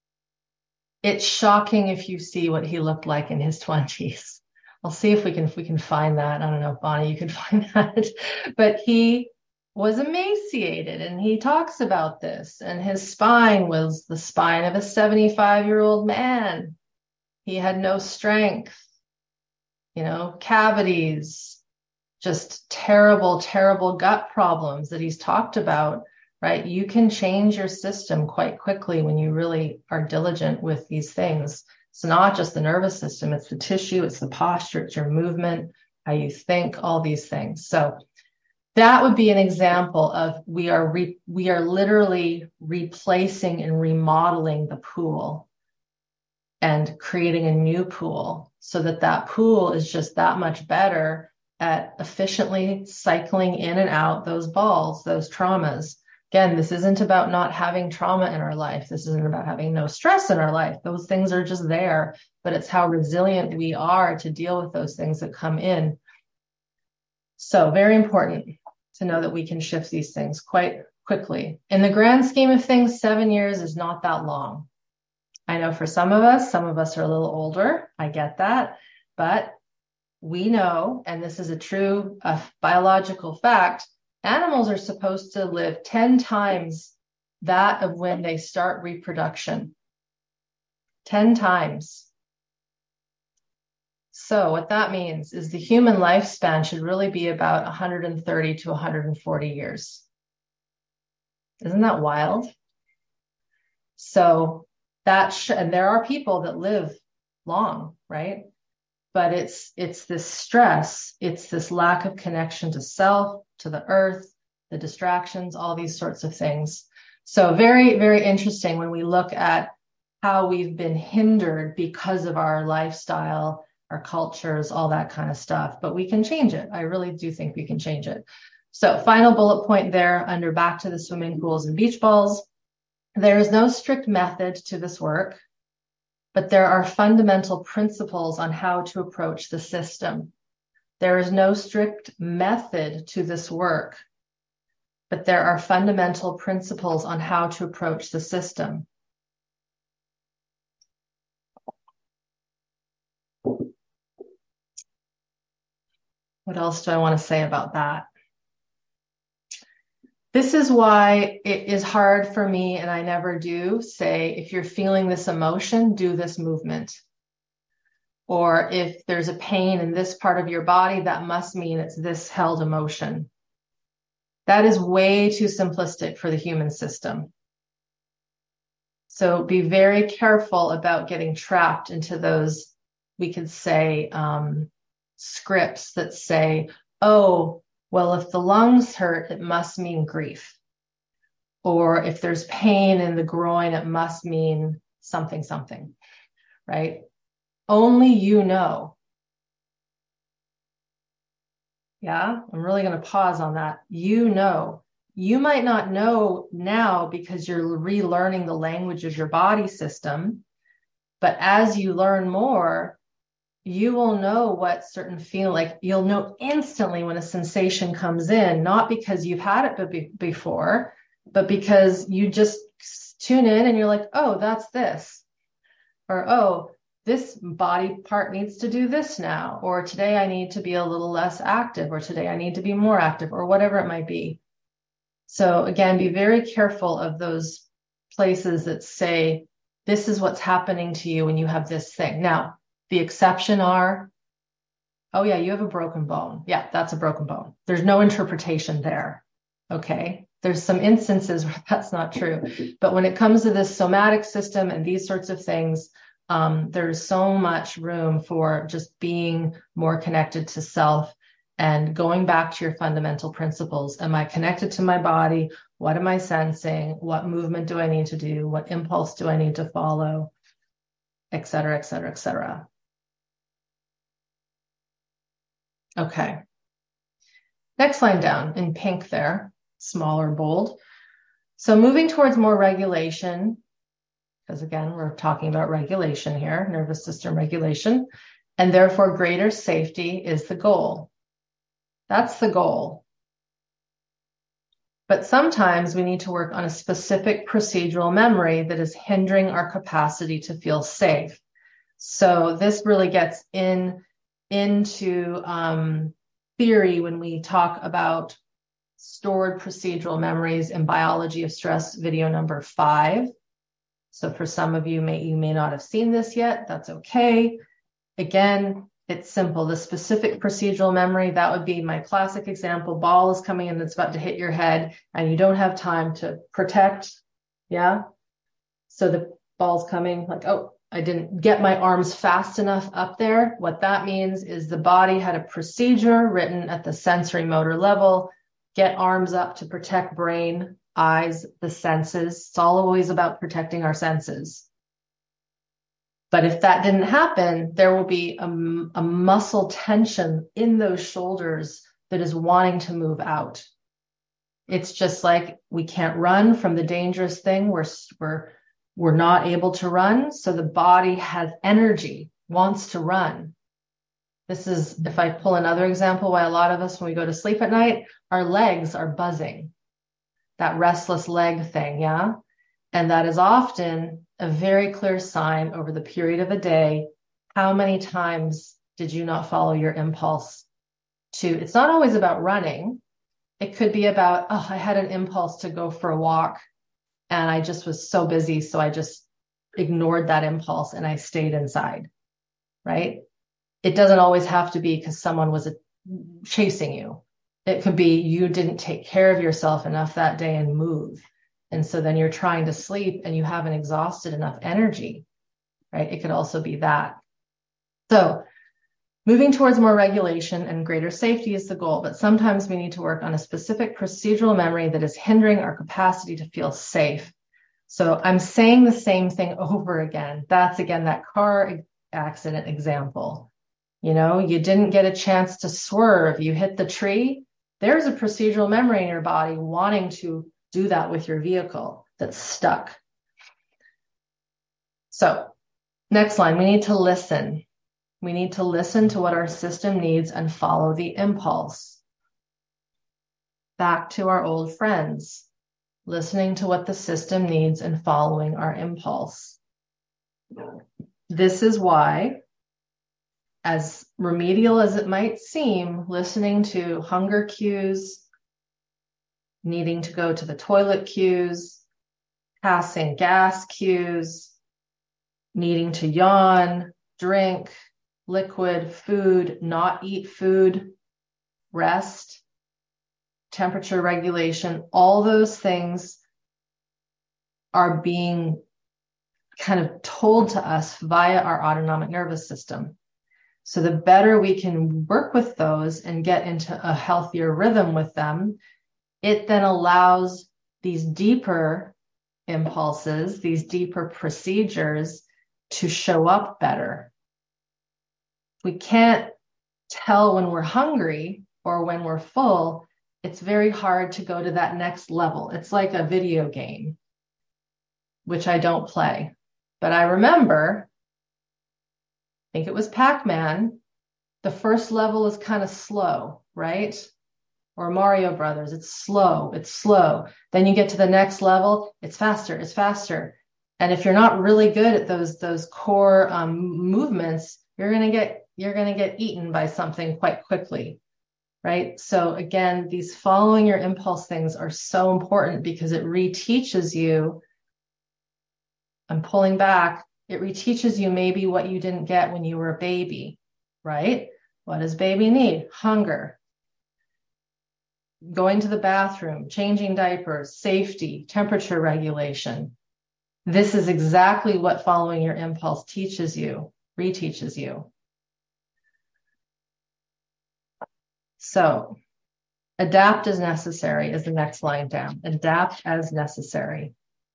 It's shocking if you see what he looked like in his twenties. I'll see if we can if we can find that. I don't know if Bonnie, you can find that. But he was emaciated, and he talks about this. And his spine was the spine of a seventy-five-year-old man. He had no strength, you know, cavities, just terrible, terrible gut problems that he's talked about. Right? You can change your system quite quickly when you really are diligent with these things. It's not just the nervous system, it's the tissue, it's the posture, it's your movement, how you think, all these things. So that would be an example of we are re- we are literally replacing and remodeling the pool and creating a new pool so that that pool is just that much better at efficiently cycling in and out those balls, those traumas. Again, this isn't about not having trauma in our life. This isn't about having no stress in our life. Those things are just there, but it's how resilient we are to deal with those things that come in. So very important to know that we can shift these things quite quickly. In the grand scheme of things, seven years is not that long. I know for some of us, some of us are a little older. I get that, but we know, and this is a true uh, biological fact, animals are supposed to live ten times that of when they start reproduction. ten times. So what that means is the human lifespan should really be about one hundred thirty to one hundred forty years. Isn't that wild? So that, sh- and there are people that live long, right? But it's, it's this stress, it's this lack of connection to self, to the earth, the distractions, all these sorts of things. So very, very interesting when we look at how we've been hindered because of our lifestyle, our cultures, all that kind of stuff, but we can change it. I really do think we can change it. So final bullet point there under back to the swimming pools and beach balls. There is no strict method to this work, but there are fundamental principles on how to approach the system. There is no strict method to this work, but there are fundamental principles on how to approach the system. What else do I want to say about that? This is why it is hard for me, and I never do say, if you're feeling this emotion, do this movement. Or if there's a pain in this part of your body, that must mean it's this held emotion. That is way too simplistic for the human system. So be very careful about getting trapped into those, we could say, um, scripts that say, oh, well, if the lungs hurt, it must mean grief. Or if there's pain in the groin, it must mean something, something, right? Only you know. Yeah, I'm really going to pause on that. You know. You might not know now because you're relearning the language of your body system, but as you learn more, you will know what certain feel like. You'll know instantly when a sensation comes in, not because you've had it be- before, but because you just tune in and you're like, oh, that's this. Or, oh, this body part needs to do this now. Or today I need to be a little less active, or today I need to be more active, or whatever it might be. So again, be very careful of those places that say, this is what's happening to you when you have this thing. Now, the exception are, oh yeah, you have a broken bone. Yeah, that's a broken bone. There's no interpretation there. Okay. There's some instances where that's not true. But when it comes to this somatic system and these sorts of things, um, there's so much room for just being more connected to self and going back to your fundamental principles. Am I connected to my body? What am I sensing? What movement do I need to do? What impulse do I need to follow? Et cetera, et cetera, et cetera. Okay. Next line down in pink there, small or bold. So moving towards more regulation, because again, we're talking about regulation here, nervous system regulation, and therefore greater safety is the goal. That's the goal. But sometimes we need to work on a specific procedural memory that is hindering our capacity to feel safe. So this really gets in into um, theory when we talk about stored procedural memories in Biology of Stress, video number five. So for some of you, may you may not have seen this yet. That's okay. Again, it's simple. The specific procedural memory, that would be my classic example. Ball is coming in that's about to hit your head and you don't have time to protect. Yeah. So the ball's coming like, oh, I didn't get my arms fast enough up there. What that means is the body had a procedure written at the sensory motor level. Get arms up to protect brain, eyes, the senses. It's all always about protecting our senses. But if that didn't happen, there will be a, a muscle tension in those shoulders that is wanting to move out. It's just like we can't run from the dangerous thing. We're, we're, we're not able to run. So the body has energy, wants to run. This is, if I pull another example, why a lot of us, when we go to sleep at night, our legs are buzzing. That restless leg thing, yeah? And that is often a very clear sign over the period of a day. How many times did you not follow your impulse to, it's not always about running. It could be about, oh, I had an impulse to go for a walk and I just was so busy. So I just ignored that impulse and I stayed inside, right? it doesn't always have to be because someone was chasing you. It could be you didn't take care of yourself enough that day and move. And so then you're trying to sleep and you haven't exhausted enough energy, right? It could also be that. So moving towards more regulation and greater safety is the goal, but sometimes we need to work on a specific procedural memory that is hindering our capacity to feel safe. So I'm saying the same thing over again. That's again, that car accident example. You know, you didn't get a chance to swerve. You hit the tree. There's a procedural memory in your body wanting to do that with your vehicle that's stuck. So next line, we need to listen. We need to listen to what our system needs and follow the impulse. Back to our old friends, listening to what the system needs and following our impulse. This is why, as remedial as it might seem, listening to hunger cues, needing to go to the toilet cues, passing gas cues, needing to yawn, drink, liquid, food, not eat food, rest, temperature regulation, all those things are being kind of told to us via our autonomic nervous system. So the better we can work with those and get into a healthier rhythm with them, it then allows these deeper impulses, these deeper procedures to show up better. We can't tell when we're hungry or when we're full. It's very hard to go to that next level. It's like a video game, which I don't play. But I remember, I think it was Pac-Man, the first level is kind of slow, right? Or Mario Brothers, it's slow, it's slow. Then you get to the next level, it's faster, it's faster. And if you're not really good at those, those core um, movements, you're going to get, you're going to get eaten by something quite quickly, right? So again, these following your impulse things are so important because it reteaches you. I'm pulling back. It reteaches you maybe what you didn't get when you were a baby, right? What does baby need? Hunger. Going to the bathroom, changing diapers, safety, temperature regulation. This is exactly what following your impulse teaches you, reteaches you. So adapt as necessary is the next line down. Adapt as necessary.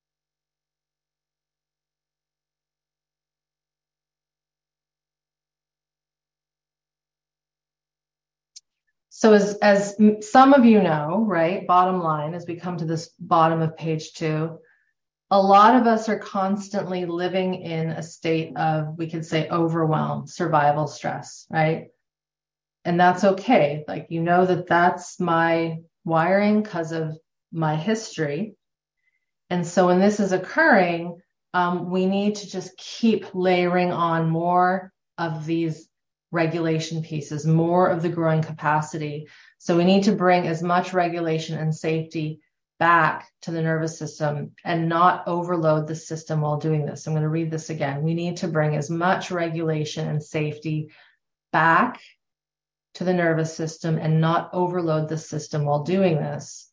So as, as some of you know, right, bottom line, as we come to this bottom of page two, a lot of us are constantly living in a state of, we could say, overwhelm, survival stress, right? And that's okay. Like, you know that that's my wiring because of my history. And so when this is occurring, um, we need to just keep layering on more of these regulation pieces, more of the growing capacity. So we need to bring as much regulation and safety back to the nervous system and not overload the system while doing this. I'm going to read this again. We need to bring as much regulation and safety back to the nervous system and not overload the system while doing this.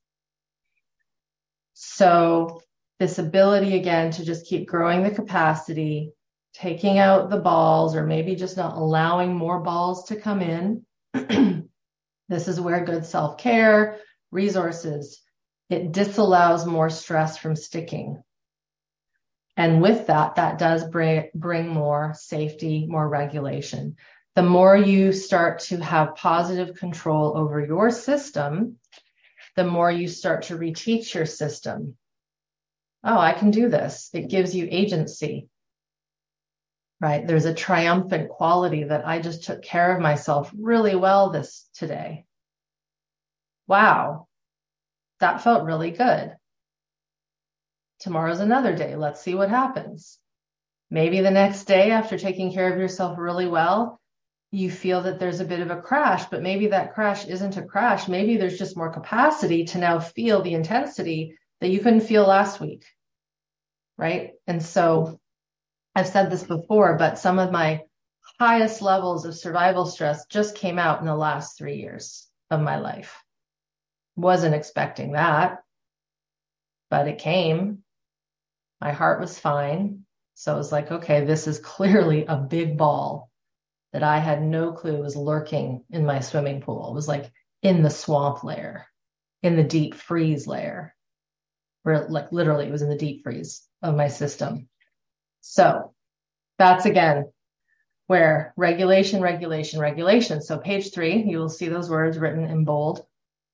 So this ability again to just keep growing the capacity, taking out the balls, or maybe just not allowing more balls to come in. This is where good self-care, resources, it disallows more stress from sticking. And with that, that does bring, bring more safety, more regulation. The more you start to have positive control over your system, the more you start to reteach your system. Oh, I can do this. It gives you agency. Right? There's a triumphant quality that I just took care of myself really well this today. Wow. That felt really good. Tomorrow's another day. Let's see what happens. Maybe the next day after taking care of yourself really well, you feel that there's a bit of a crash, but maybe that crash isn't a crash. Maybe there's just more capacity to now feel the intensity that you couldn't feel last week. Right? And so I've said this before, but some of my highest levels of survival stress just came out in the last three years of my life. Wasn't expecting that, but it came. My heart was fine. So it was like, okay, this is clearly a big ball that I had no clue was lurking in my swimming pool. It was like in the swamp layer, in the deep freeze layer, where like literally it was in the deep freeze of my system. So that's again where regulation, regulation, regulation. So page three, you will see those words written in bold.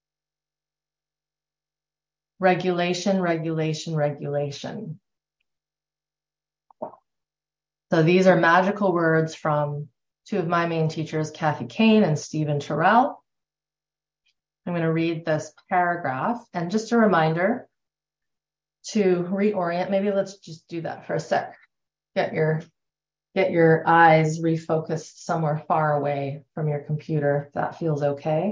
Regulation, regulation, regulation. So these are magical words from two of my main teachers, Kathy Kane and Stephen Terrell. I'm going to read this paragraph, and just a reminder to reorient. Maybe let's just do that for a sec. Get your get your eyes refocused somewhere far away from your computer, if that feels okay.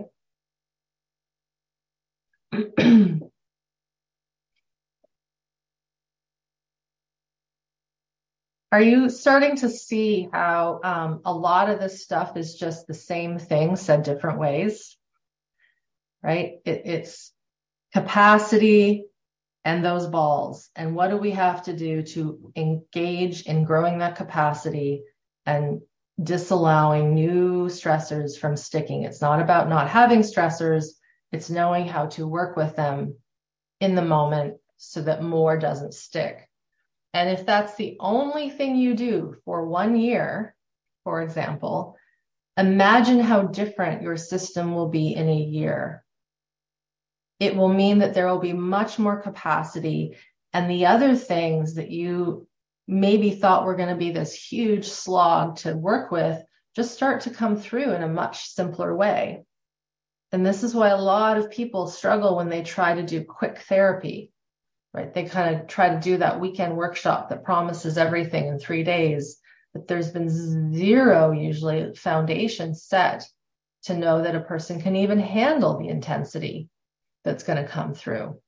Are you starting to see how um, a lot of this stuff is just the same thing said different ways, right? It, it's capacity and those balls. And what do we have to do to engage in growing that capacity and disallowing new stressors from sticking? It's not about not having stressors. It's knowing how to work with them in the moment so that more doesn't stick. And if that's the only thing you do for one year, for example, imagine how different your system will be in a year. It will mean that there will be much more capacity, and the other things that you maybe thought were going to be this huge slog to work with just start to come through in a much simpler way. And this is why a lot of people struggle when they try to do quick therapy. Right? They kind of try to do that weekend workshop that promises everything in three days, but there's been zero usually foundation set to know that a person can even handle the intensity that's going to come through.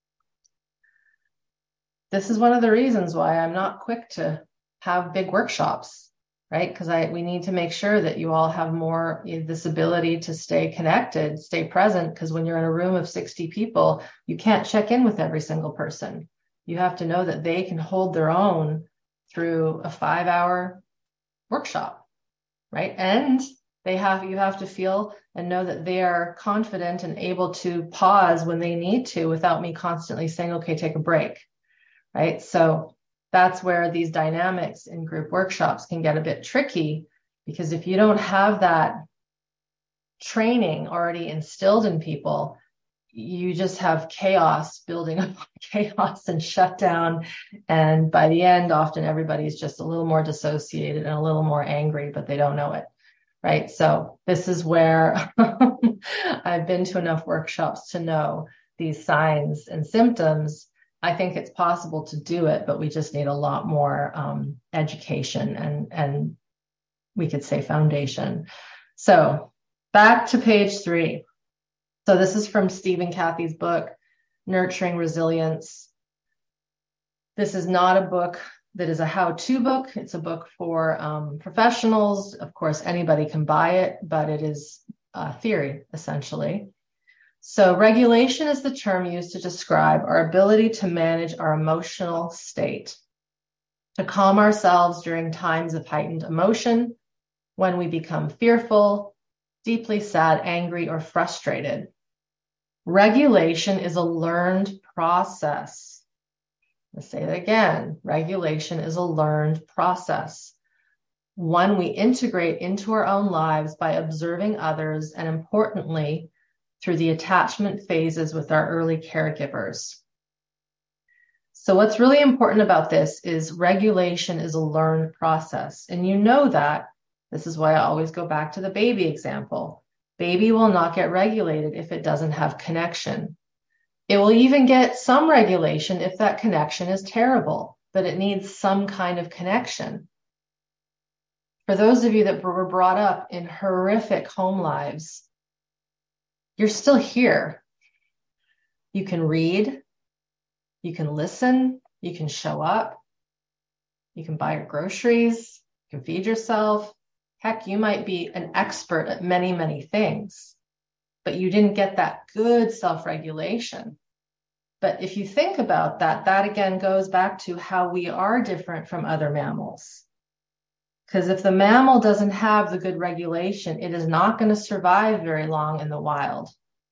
This is one of the reasons why I'm not quick to have big workshops, right? Because I we need to make sure that you all have more you know, this ability to stay connected, stay present, because when you're in a room of sixty people, you can't check in with every single person. You have to know that they can hold their own through a five-hour workshop, right? And they have you have to feel and know that they are confident and able to pause when they need to without me constantly saying, okay, take a break, right? So that's where these dynamics in group workshops can get a bit tricky, because if you don't have that training already instilled in people, you just have chaos building up chaos and shutdown. And by the end, often everybody's just a little more dissociated and a little more angry, but they don't know it, right? So this is where I've been to enough workshops to know these signs and symptoms. I think it's possible to do it, but we just need a lot more um, education and, and we could say foundation. So back to page three. So this is from Steve and Kathy's book, Nurturing Resilience. This is not a book that is a how-to book. It's a book for um, professionals. Of course, anybody can buy it, but it is a theory, essentially. So regulation is the term used to describe our ability to manage our emotional state, to calm ourselves during times of heightened emotion, when we become fearful, deeply sad, angry, or frustrated. Regulation is a learned process. Let's say that again. Regulation is a learned process, one we integrate into our own lives by observing others, and importantly, through the attachment phases with our early caregivers. So what's really important about this is regulation is a learned process. And you know that. This is why I always go back to the baby example. Baby will not get regulated if it doesn't have connection. It will even get some regulation if that connection is terrible, but it needs some kind of connection. For those of you that were brought up in horrific home lives, you're still here. You can read, you can listen, you can show up, you can buy your groceries, you can feed yourself, Heck, you might be an expert at many, many things, but you didn't get that good self-regulation. But if you think about that, that again goes back to how we are different from other mammals. Because if the mammal doesn't have the good regulation, it is not going to survive very long in the wild.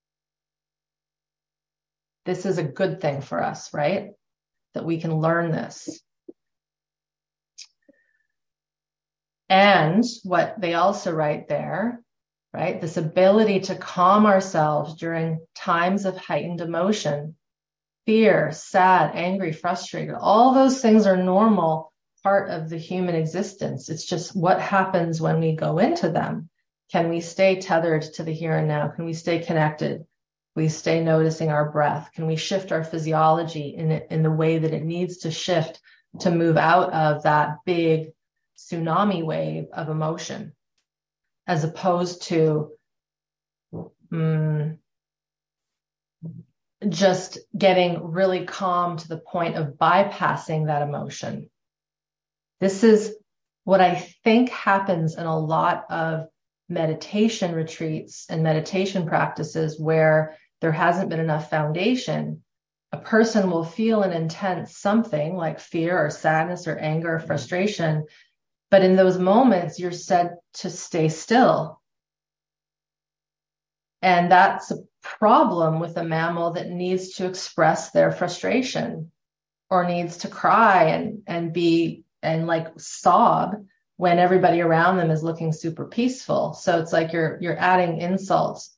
This is a good thing for us, right? That we can learn this. And what they also write there, right? This ability to calm ourselves during times of heightened emotion, fear, sad, angry, frustrated, all those things are normal part of the human existence. It's just what happens when we go into them. Can we stay tethered to the here and now? Can we stay connected? We stay noticing our breath? Can we shift our physiology in it, in the way that it needs to shift to move out of that big tsunami wave of emotion, as opposed to um, just getting really calm to the point of bypassing that emotion. This is what I think happens in a lot of meditation retreats and meditation practices where there hasn't been enough foundation. A person will feel an intense something like fear or sadness or anger or frustration, but in those moments, you're said to stay still. And that's a problem with a mammal that needs to express their frustration or needs to cry and, and be and like sob when everybody around them is looking super peaceful. So it's like you're you're adding insults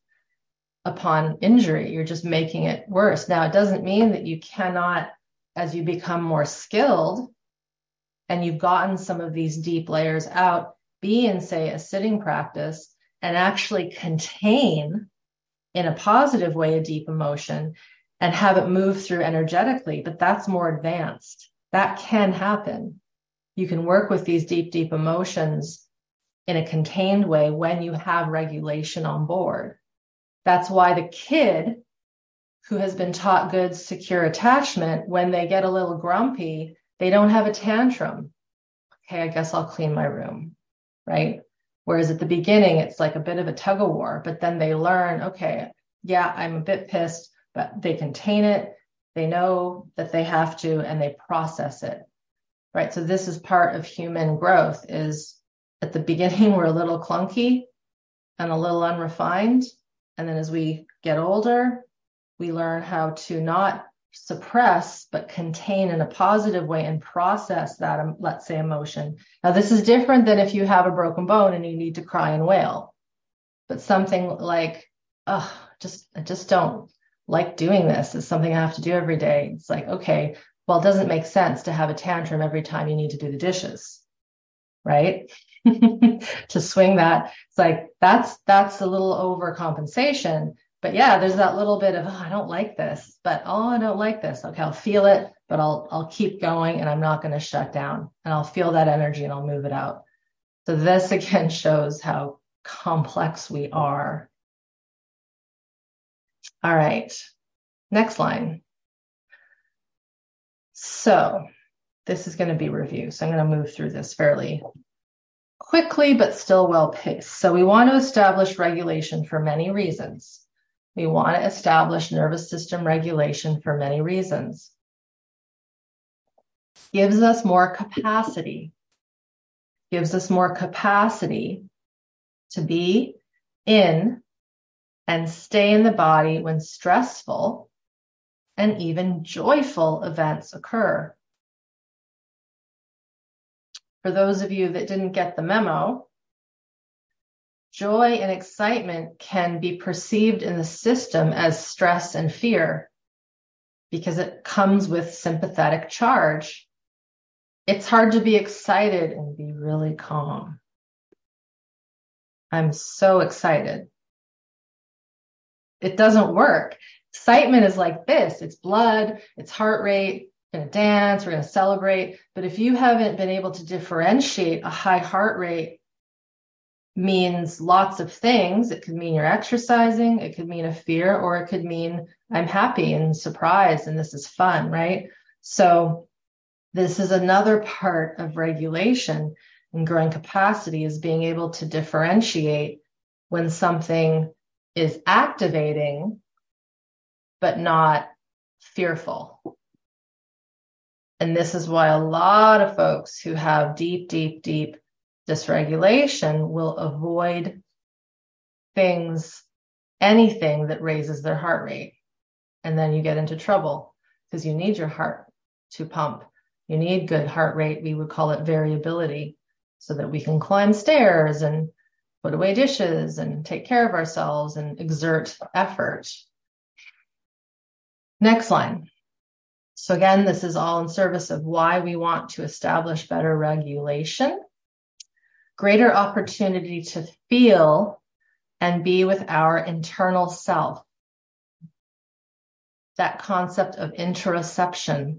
upon injury. You're just making it worse. Now, it doesn't mean that you cannot, as you become more skilled and you've gotten some of these deep layers out, be in, say, a sitting practice and actually contain in a positive way a deep emotion and have it move through energetically. But that's more advanced. That can happen. You can work with these deep, deep emotions in a contained way when you have regulation on board. That's why the kid who has been taught good, secure attachment, when they get a little grumpy, they don't have a tantrum. Okay, I guess I'll clean my room, right? Whereas at the beginning, it's like a bit of a tug of war, but then they learn, okay, yeah, I'm a bit pissed, but they contain it. They know that they have to, and they process it. Right. So this is part of human growth, is at the beginning, we're a little clunky and a little unrefined. And then as we get older, we learn how to not suppress, but contain in a positive way and process that, um, let's say, emotion. Now, this is different than if you have a broken bone and you need to cry and wail. But something like, oh, just, I just don't like doing this. It's something I have to do every day. It's like, okay, well, it doesn't make sense to have a tantrum every time you need to do the dishes, right? To swing that. It's like, that's, that's a little overcompensation. But yeah, there's that little bit of, oh, I don't like this, but oh, I don't like this. Okay, I'll feel it, but I'll, I'll keep going and I'm not going to shut down, and I'll feel that energy and I'll move it out. So this again shows how complex we are. All right. Next line. So this is going to be review. So I'm going to move through this fairly quickly, but still well paced. So we want to establish regulation for many reasons. We want to establish nervous system regulation for many reasons. Gives us more capacity. Gives us more capacity to be in and stay in the body when stressful and even joyful events occur. For those of you that didn't get the memo, joy and excitement can be perceived in the system as stress and fear because it comes with sympathetic charge. It's hard to be excited and be really calm. I'm so excited. It doesn't work. Excitement is like this. It's blood, it's heart rate, we're going to dance, we're going to celebrate. But if you haven't been able to differentiate, a high heart rate means lots of things. It could mean you're exercising, it could mean a fear, or it could mean I'm happy and surprised and this is fun, right? So this is another part of regulation. and growing capacity is being able to differentiate when something is activating, but not fearful. And this is why a lot of folks who have deep, deep, deep dysregulation will avoid things, anything that raises their heart rate. And then you get into trouble because you need your heart to pump. You need good heart rate. We would call it variability, so that we can climb stairs and put away dishes and take care of ourselves and exert effort. Next line. So again, this is all in service of why we want to establish better regulation, greater opportunity to feel and be with our internal self. That concept of interoception.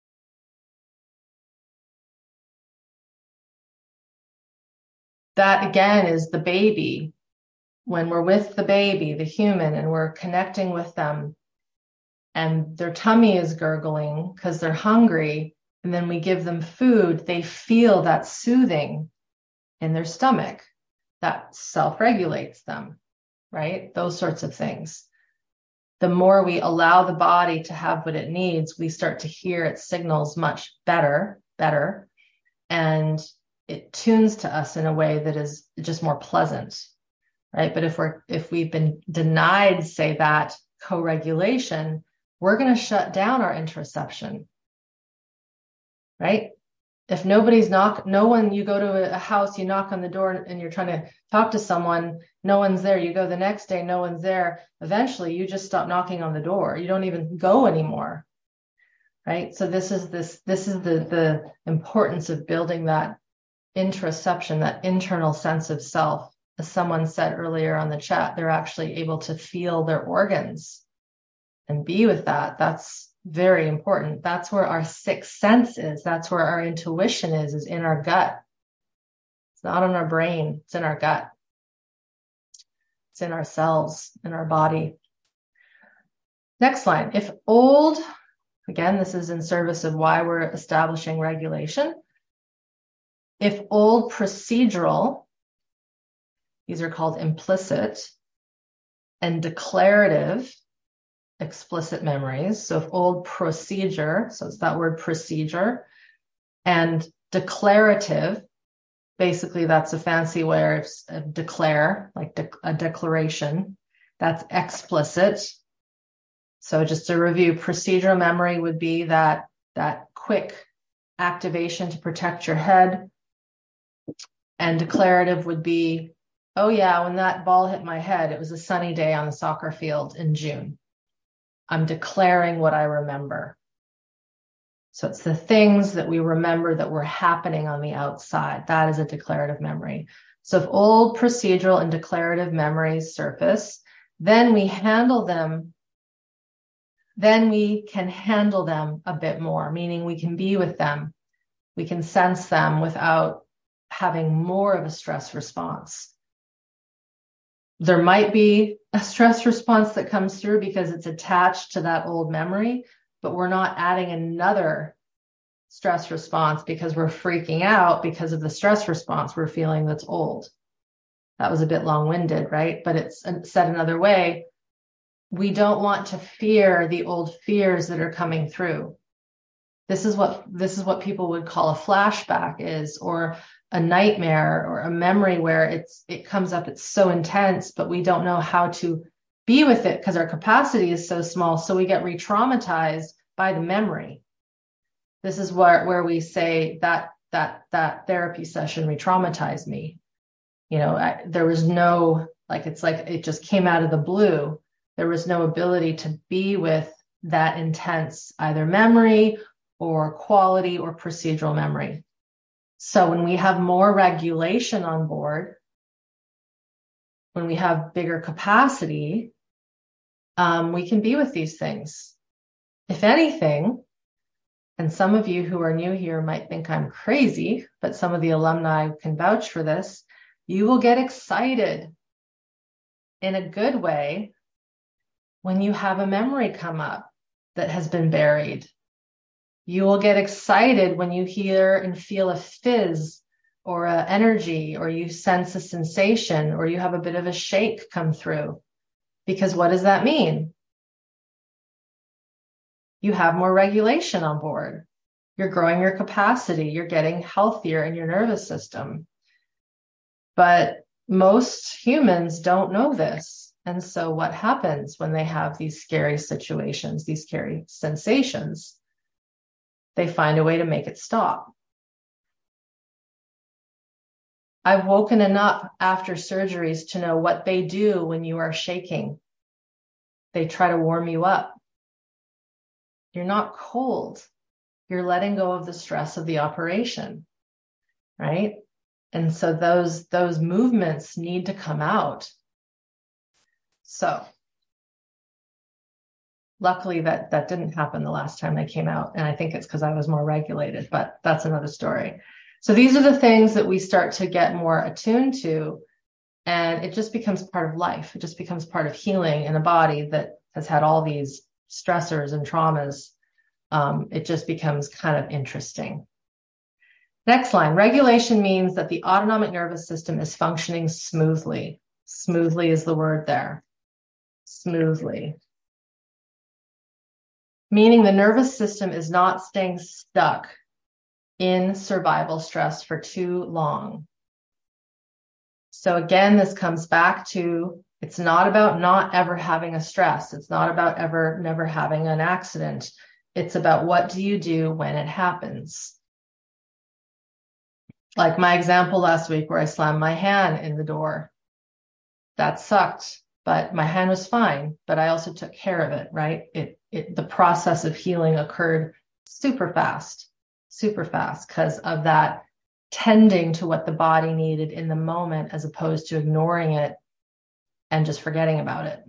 That again is the baby. When we're with the baby, the human, and we're connecting with them, and their tummy is gurgling because they're hungry, and then we give them food, they feel that soothing in their stomach. That self-regulates them, right? Those sorts of things. The more we allow the body to have what it needs, we start to hear its signals much better, better, and it tunes to us in a way that is just more pleasant, right? But if we're, if we've been denied, say, that co-regulation, we're going to shut down our interoception, right? If nobody's knock, no one, you go to a house, you knock on the door and you're trying to talk to someone, no one's there. You go the next day, no one's there. Eventually you just stop knocking on the door. You don't even go anymore, right? So this is this, this is the, the importance of building that interoception, that internal sense of self. As someone said earlier on the chat, they're actually able to feel their organs and be with that. That's very important. That's where our sixth sense is. That's where our intuition is, is in our gut. It's not in our brain. It's in our gut. It's in our cells, in our body. Next line. If old, again, this is in service of why we're establishing regulation. If old procedural, these are called implicit, and declarative, explicit memories. So if old procedure, so it's that word procedure, and declarative, basically that's a fancy way of declare, like de- a declaration. That's explicit. So just to review, procedural memory would be that, that quick activation to protect your head. And declarative would be, oh yeah, when that ball hit my head, it was a sunny day on the soccer field in June. I'm declaring what I remember. So it's the things that we remember that were happening on the outside. That is a declarative memory. So if old procedural and declarative memories surface, then we handle them, then we can handle them a bit more, meaning we can be with them. We can sense them without having more of a stress response. There might be a stress response that comes through because it's attached to that old memory, but we're not adding another stress response because we're freaking out because of the stress response we're feeling that's old. That was a bit long-winded, right? But it's said another way. We don't want to fear the old fears that are coming through. This is what, this is what people would call a flashback is, or a nightmare, or a memory where it's, it comes up, it's so intense, but we don't know how to be with it because our capacity is so small. So we get re-traumatized by the memory. This is where, where we say that, that, that therapy session re-traumatized me. You know, I, there was no, like, it's like, it just came out of the blue. There was no ability to be with that intense, either memory or quality or procedural memory. So when we have more regulation on board, when we have bigger capacity, um, we can be with these things. If anything, and some of you who are new here might think I'm crazy, but some of the alumni can vouch for this, you will get excited in a good way when you have a memory come up that has been buried. You will get excited when you hear and feel a fizz or a energy, or you sense a sensation, or you have a bit of a shake come through. Because what does that mean? You have more regulation on board. You're growing your capacity. You're getting healthier in your nervous system. But most humans don't know this. And so what happens when they have these scary situations, these scary sensations? They find a way to make it stop. I've woken up after surgeries to know what they do when you are shaking. They try to warm you up. You're not cold. You're letting go of the stress of the operation, right? And so those, those movements need to come out. So luckily that, that didn't happen the last time I came out. And I think it's because I was more regulated, but that's another story. So these are the things that we start to get more attuned to, and it just becomes part of life. It just becomes part of healing in a body that has had all these stressors and traumas. Um, it just becomes kind of interesting. Next line, regulation means that the autonomic nervous system is functioning smoothly. Smoothly is the word there. Smoothly. Meaning the nervous system is not staying stuck in survival stress for too long. So again, this comes back to, it's not about not ever having a stress. It's not about ever, never having an accident. It's about what do you do when it happens? Like my example last week where I slammed my hand in the door. That sucked, but my hand was fine, but I also took care of it, right? It, it, the process of healing occurred super fast. super fast because of that tending to what the body needed in the moment, as opposed to ignoring it and just forgetting about it.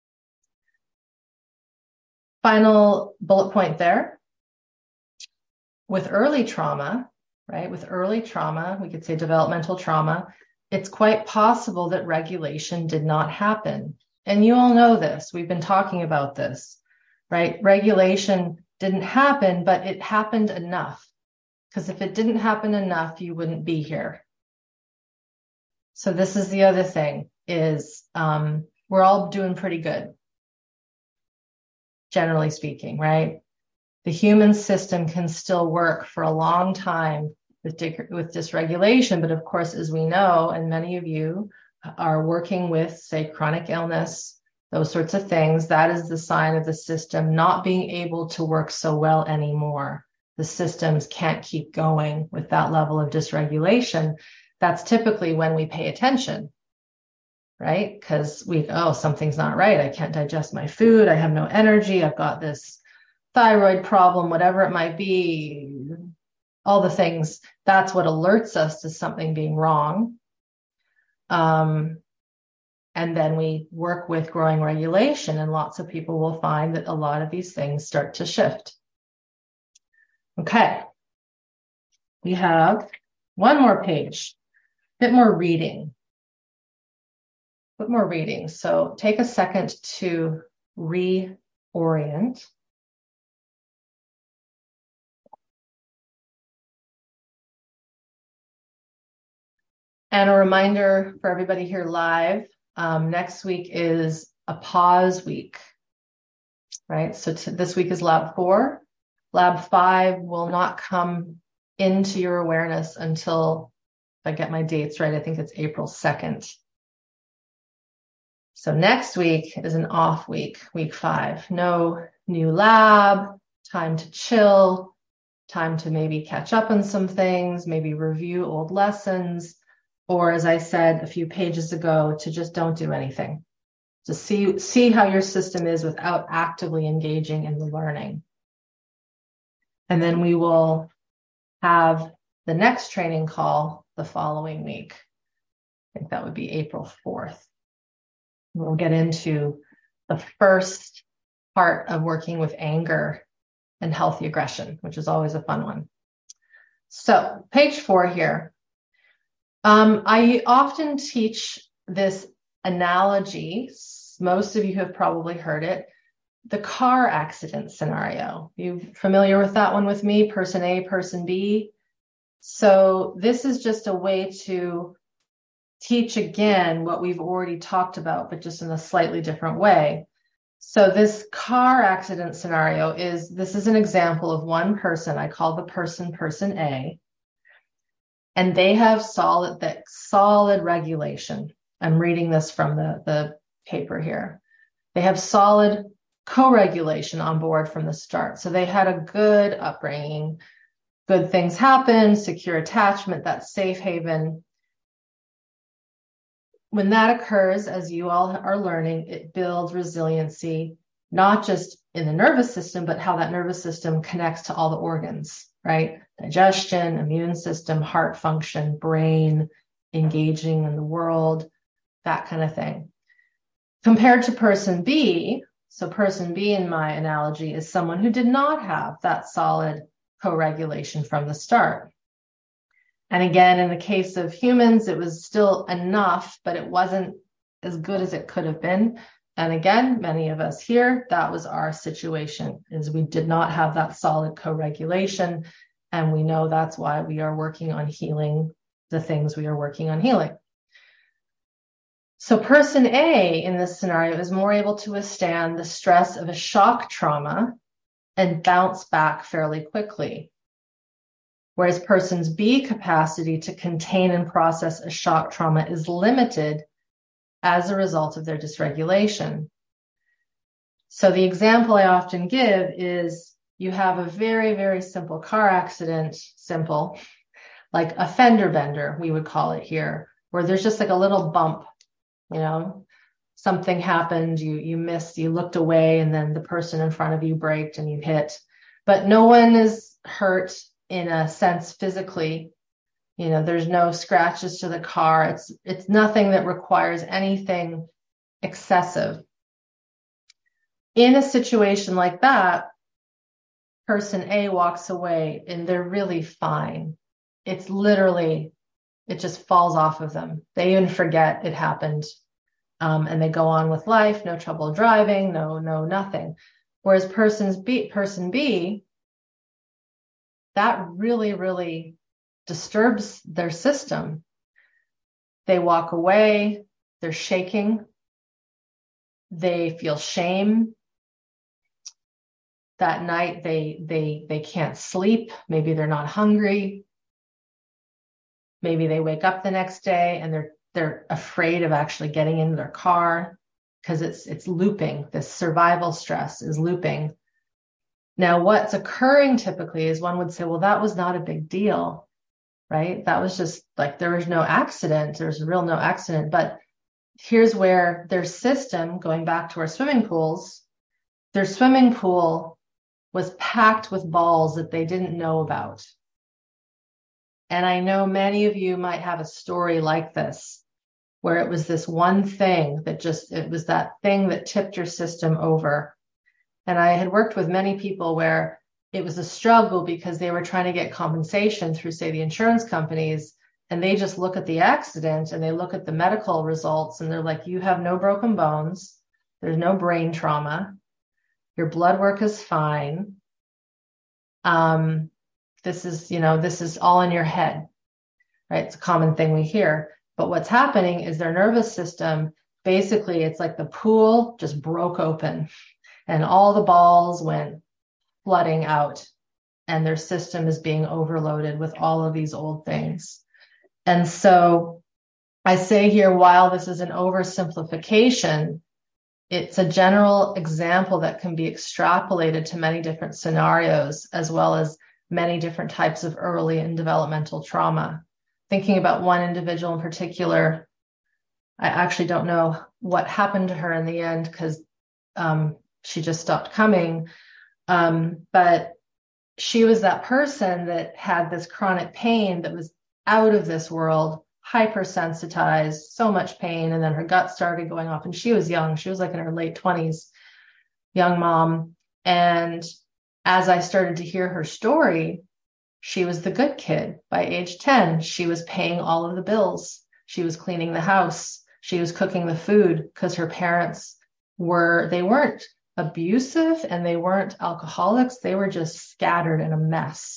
Final bullet point there. With early trauma, right? With early trauma, we could say developmental trauma, it's quite possible that regulation did not happen. And you all know this. We've been talking about this, right? Regulation didn't happen, but it happened enough. Because if it didn't happen enough, you wouldn't be here. So this is the other thing, is um, we're all doing pretty good, generally speaking, right? The human system can still work for a long time with, with dysregulation. But of course, as we know, and many of you are working with, say, chronic illness, those sorts of things, that is the sign of the system not being able to work so well anymore. The systems can't keep going with that level of dysregulation. That's typically when we pay attention, right? Because we, oh, something's not right. I can't digest my food. I have no energy. I've got this thyroid problem, whatever it might be, all the things. That's what alerts us to something being wrong. Um, and then we work with growing regulation, and lots of people will find that a lot of these things start to shift. Okay, we have one more page, a bit more reading, a bit more reading. So take a second to reorient. And a reminder for everybody here live, um, next week is a pause week, right? So t- this week is lab four. Lab five will not come into your awareness until, if I get my dates right, I think it's April second. So next week is an off week, week five. No new lab, time to chill, time to maybe catch up on some things, maybe review old lessons, or as I said a few pages ago, to just don't do anything. Just see, see how your system is without actively engaging in the learning. And then we will have the next training call the following week. I think that would be April fourth. We'll get into the first part of working with anger and healthy aggression, which is always a fun one. So page four here. Um, I often teach this analogy. Most of you have probably heard it. The car accident scenario. You familiar with that one with me? Person A, person B. So this is just a way to teach again what we've already talked about, but just in a slightly different way. So this car accident scenario is, this is an example of one person. I call the person person A, and they have solid, that solid regulation. I'm reading this from the, the paper here. They have solid co-regulation on board from the start. So they had a good upbringing, good things happen, secure attachment, that safe haven. When that occurs, as you all are learning, it builds resiliency, not just in the nervous system, but how that nervous system connects to all the organs, right? Digestion, immune system, heart function, brain, engaging in the world, that kind of thing. Compared to person B, so person B in my analogy is someone who did not have that solid co-regulation from the start. And again, in the case of humans, it was still enough, but it wasn't as good as it could have been. And again, many of us here, that was our situation, is we did not have that solid co-regulation. And we know that's why we are working on healing the things we are working on healing. So person A in this scenario is more able to withstand the stress of a shock trauma and bounce back fairly quickly. Whereas person's B capacity to contain and process a shock trauma is limited as a result of their dysregulation. So the example I often give is you have a very, very simple car accident, simple, like a fender bender, we would call it here, where there's just like a little bump, you know, something happened, you, you missed, you looked away, and then the person in front of you braked and you hit, but no one is hurt in a sense physically. You know, there's no scratches to the car. It's, it's nothing that requires anything excessive. In a situation like that, person A walks away and they're really fine. It's literally, it just falls off of them. They even forget it happened. Um, and they go on with life, no trouble driving, no, no, nothing. Whereas person's B, person B, that really, really disturbs their system. They walk away, they're shaking, they feel shame. That night they they they can't sleep, maybe they're not hungry. Maybe they wake up the next day and they're they're afraid of actually getting into their car because it's it's looping. This survival stress is looping. Now, what's occurring typically is one would say, well, that was not a big deal, right? That was just like, there was no accident. There's a real no accident. But here's where their system, going back to our swimming pools, their swimming pool was packed with balls that they didn't know about. And I know many of you might have a story like this, where it was this one thing that just, it was that thing that tipped your system over. And I had worked with many people where it was a struggle because they were trying to get compensation through, say, the insurance companies, and they just look at the accident and they look at the medical results and they're like, you have no broken bones. There's no brain trauma. Your blood work is fine. Um, this is, you know, this is all in your head, right? It's a common thing we hear. But what's happening is their nervous system, basically, it's like the pool just broke open. And all the balls went flooding out, and their system is being overloaded with all of these old things. And so I say here, while this is an oversimplification, it's a general example that can be extrapolated to many different scenarios, as well as many different types of early and developmental trauma. Thinking about one individual in particular, I actually don't know what happened to her in the end because um, she just stopped coming. Um, but she was that person that had this chronic pain that was out of this world, hypersensitized, so much pain. And then her gut started going off, and she was young. She was like in her late twenties, young mom. And as I started to hear her story, she was the good kid. By age ten, she was paying all of the bills. She was cleaning the house. She was cooking the food because her parents were, they weren't abusive and they weren't alcoholics. They were just scattered in a mess.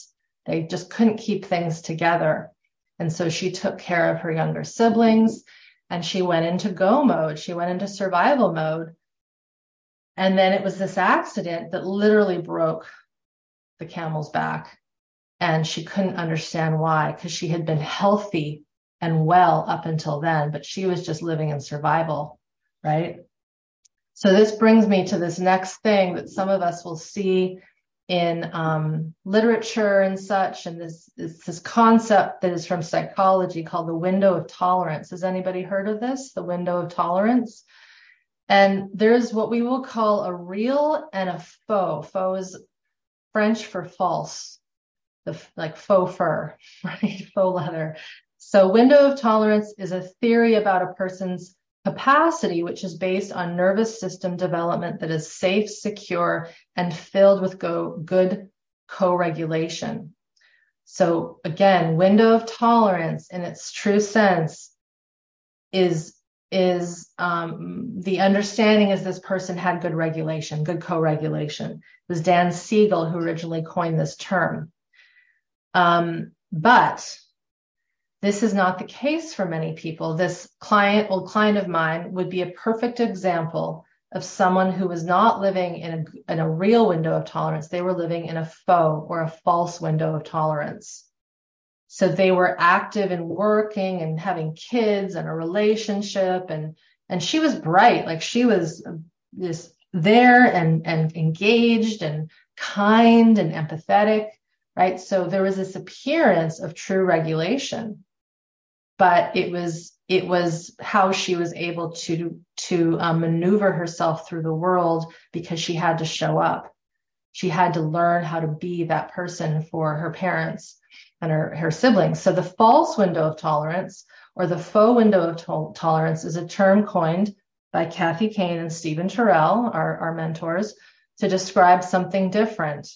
They just couldn't keep things together. And so she took care of her younger siblings and she went into go mode. She went into survival mode. And then it was this accident that literally broke the camel's back. And she couldn't understand why, because she had been healthy and well up until then, but she was just living in survival, right? So this brings me to this next thing that some of us will see in um, literature and such, and this, this this concept that is from psychology called the window of tolerance. Has anybody heard of this? The window of tolerance? And there's what we will call a real and a faux. Faux is French for false, the like faux fur, right? Faux leather. So window of tolerance is a theory about a person's capacity, which is based on nervous system development that is safe, secure, and filled with go- good co-regulation. So again, window of tolerance in its true sense is, is um, the understanding is this person had good regulation, good co-regulation. It was Dan Siegel who originally coined this term. Um, but this is not the case for many people. This client, old client of mine, would be a perfect example of someone who was not living in a, in a real window of tolerance. They were living in a faux or a false window of tolerance. So they were active in working and having kids and a relationship. And, and she was bright. Like she was just there and, and engaged and kind and empathetic, right? So there was this appearance of true regulation. But it was it was how she was able to to um, maneuver herself through the world because she had to show up. She had to learn how to be that person for her parents and her, her siblings. So the false window of tolerance or the faux window of to- tolerance is a term coined by Kathy Kane and Stephen Terrell, our, our mentors, to describe something different.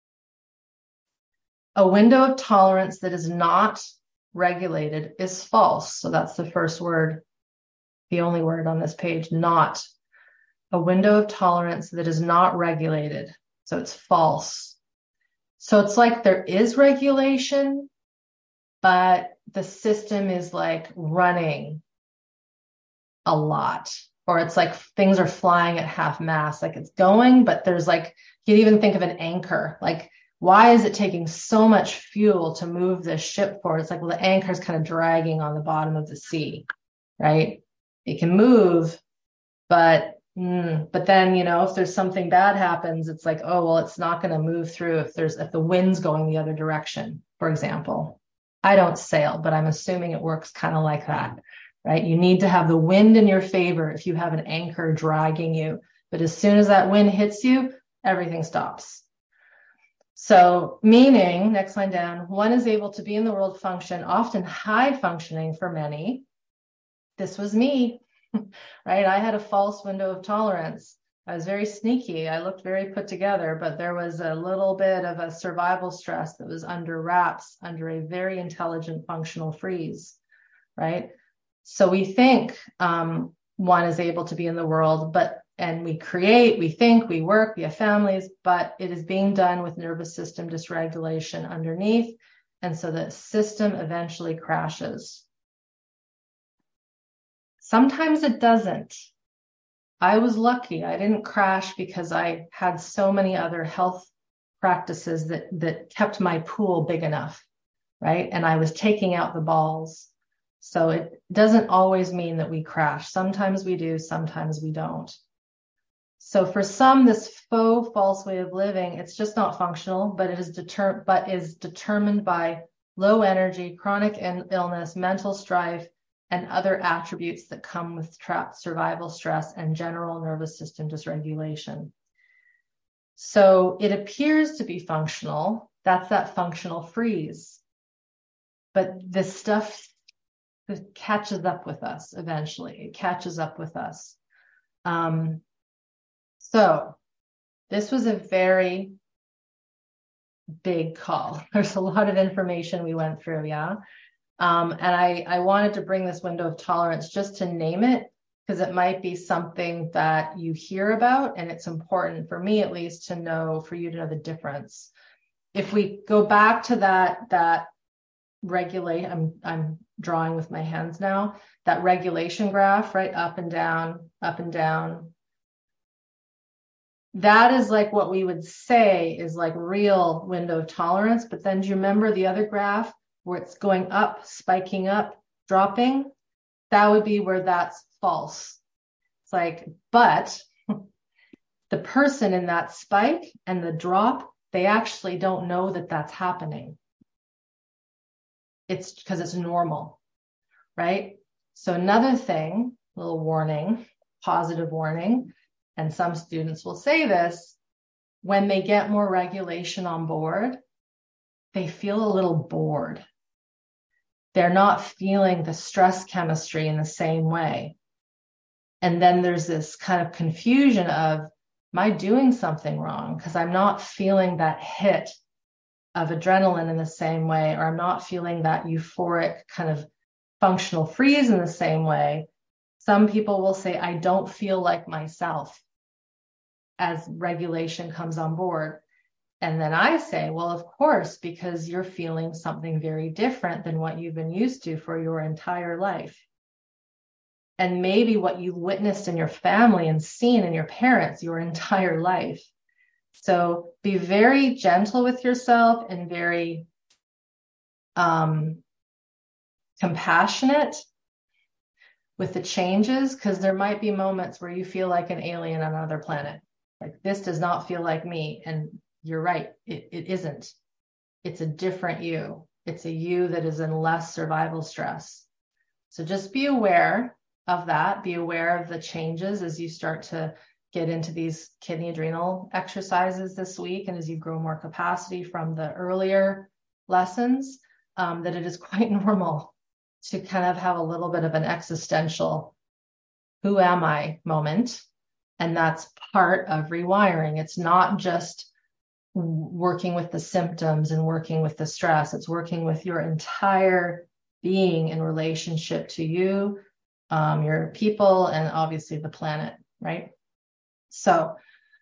A window of tolerance that is not regulated is false. So that's the first word, the only word on this page, not. A window of tolerance that is not regulated. So it's false. So it's like there is regulation, but the system is like running a lot, or it's like things are flying at half mast, like it's going, but there's like, you can even think of an anchor, like why is it taking so much fuel to move this ship forward? It's like, well, the anchor is kind of dragging on the bottom of the sea, right? It can move, but mm, but then, you know, if there's something bad happens, it's like, oh, well, it's not going to move through if there's if the wind's going the other direction, for example. I don't sail, but I'm assuming it works kind of like that, right? You need to have the wind in your favor if you have an anchor dragging you. But as soon as that wind hits you, everything stops. So meaning, next line down, one is able to be in the world function, often high functioning for many. This was me, right? I had a false window of tolerance. I was very sneaky. I looked very put together, but there was a little bit of a survival stress that was under wraps, under a very intelligent functional freeze, right? So we think um, one is able to be in the world, but and we create, we think, we work, we have families, but it is being done with nervous system dysregulation underneath. And so the system eventually crashes. Sometimes it doesn't. I was lucky. I didn't crash because I had so many other health practices that, that kept my pool big enough, right? And I was taking out the balls. So it doesn't always mean that we crash. Sometimes we do, sometimes we don't. So for some, this faux false way of living, it's just not functional, but it is deter- but is determined by low energy, chronic in- illness, mental strife, and other attributes that come with trapped survival stress and general nervous system dysregulation. So it appears to be functional. That's that functional freeze. But this stuff it catches up with us eventually. It catches up with us. Um, So this was a very big call. There's a lot of information we went through, yeah. Um, and I, I wanted to bring this window of tolerance just to name it, because it might be something that you hear about, and it's important for me at least to know, for you to know the difference. if we go back to that, that regulate, I'm, I'm drawing with my hands now, that regulation graph, right? Up and down, up and down. That is like what we would say is like real window of tolerance. But then do you remember the other graph where it's going up, spiking up, dropping? That would be where that's false. It's like, but the person in that spike and the drop, they actually don't know that that's happening. It's because it's normal, right? So another thing, little warning, positive warning, and some students will say this, when they get more regulation on board, they feel a little bored. They're not feeling the stress chemistry in the same way. And then there's this kind of confusion of, am I doing something wrong? Because I'm not feeling that hit of adrenaline in the same way, or I'm not feeling that euphoric kind of functional freeze in the same way. Some people will say, I don't feel like myself as regulation comes on board. And then I say, well, of course, because you're feeling something very different than what you've been used to for your entire life. And maybe what you've witnessed in your family and seen in your parents your entire life. So be very gentle with yourself and very um, compassionate with the changes, because there might be moments where you feel like an alien on another planet. Like, this does not feel like me. And you're right, it, it isn't. It's a different you. It's a you that is in less survival stress. So just be aware of that. Be aware of the changes as you start to get into these kidney adrenal exercises this week, and as you grow more capacity from the earlier lessons, um, that it is quite normal to kind of have a little bit of an existential, who am I moment? And that's part of rewiring. It's not just working with the symptoms and working with the stress. It's working with your entire being in relationship to you, um, your people, and obviously the planet, right? So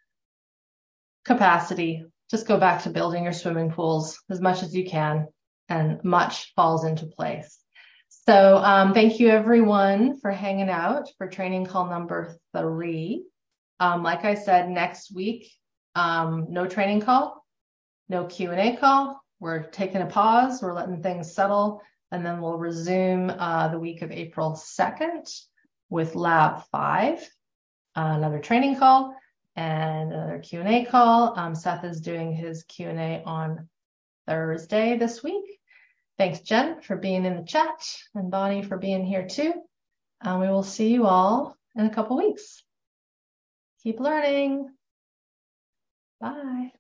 capacity, just go back to building your swimming pools as much as you can, and much falls into place. So um, thank you everyone for hanging out for training call number three. Um, like I said, next week, um, no training call, no Q and A call. We're taking a pause. We're letting things settle, and then we'll resume uh, the week of April second with lab five, uh, another training call and another Q and A call. Um, Seth is doing his Q and A on Thursday this week. Thanks, Jen, for being in the chat, and Bonnie for being here too. Um, we will see you all in a couple weeks. Keep learning. Bye.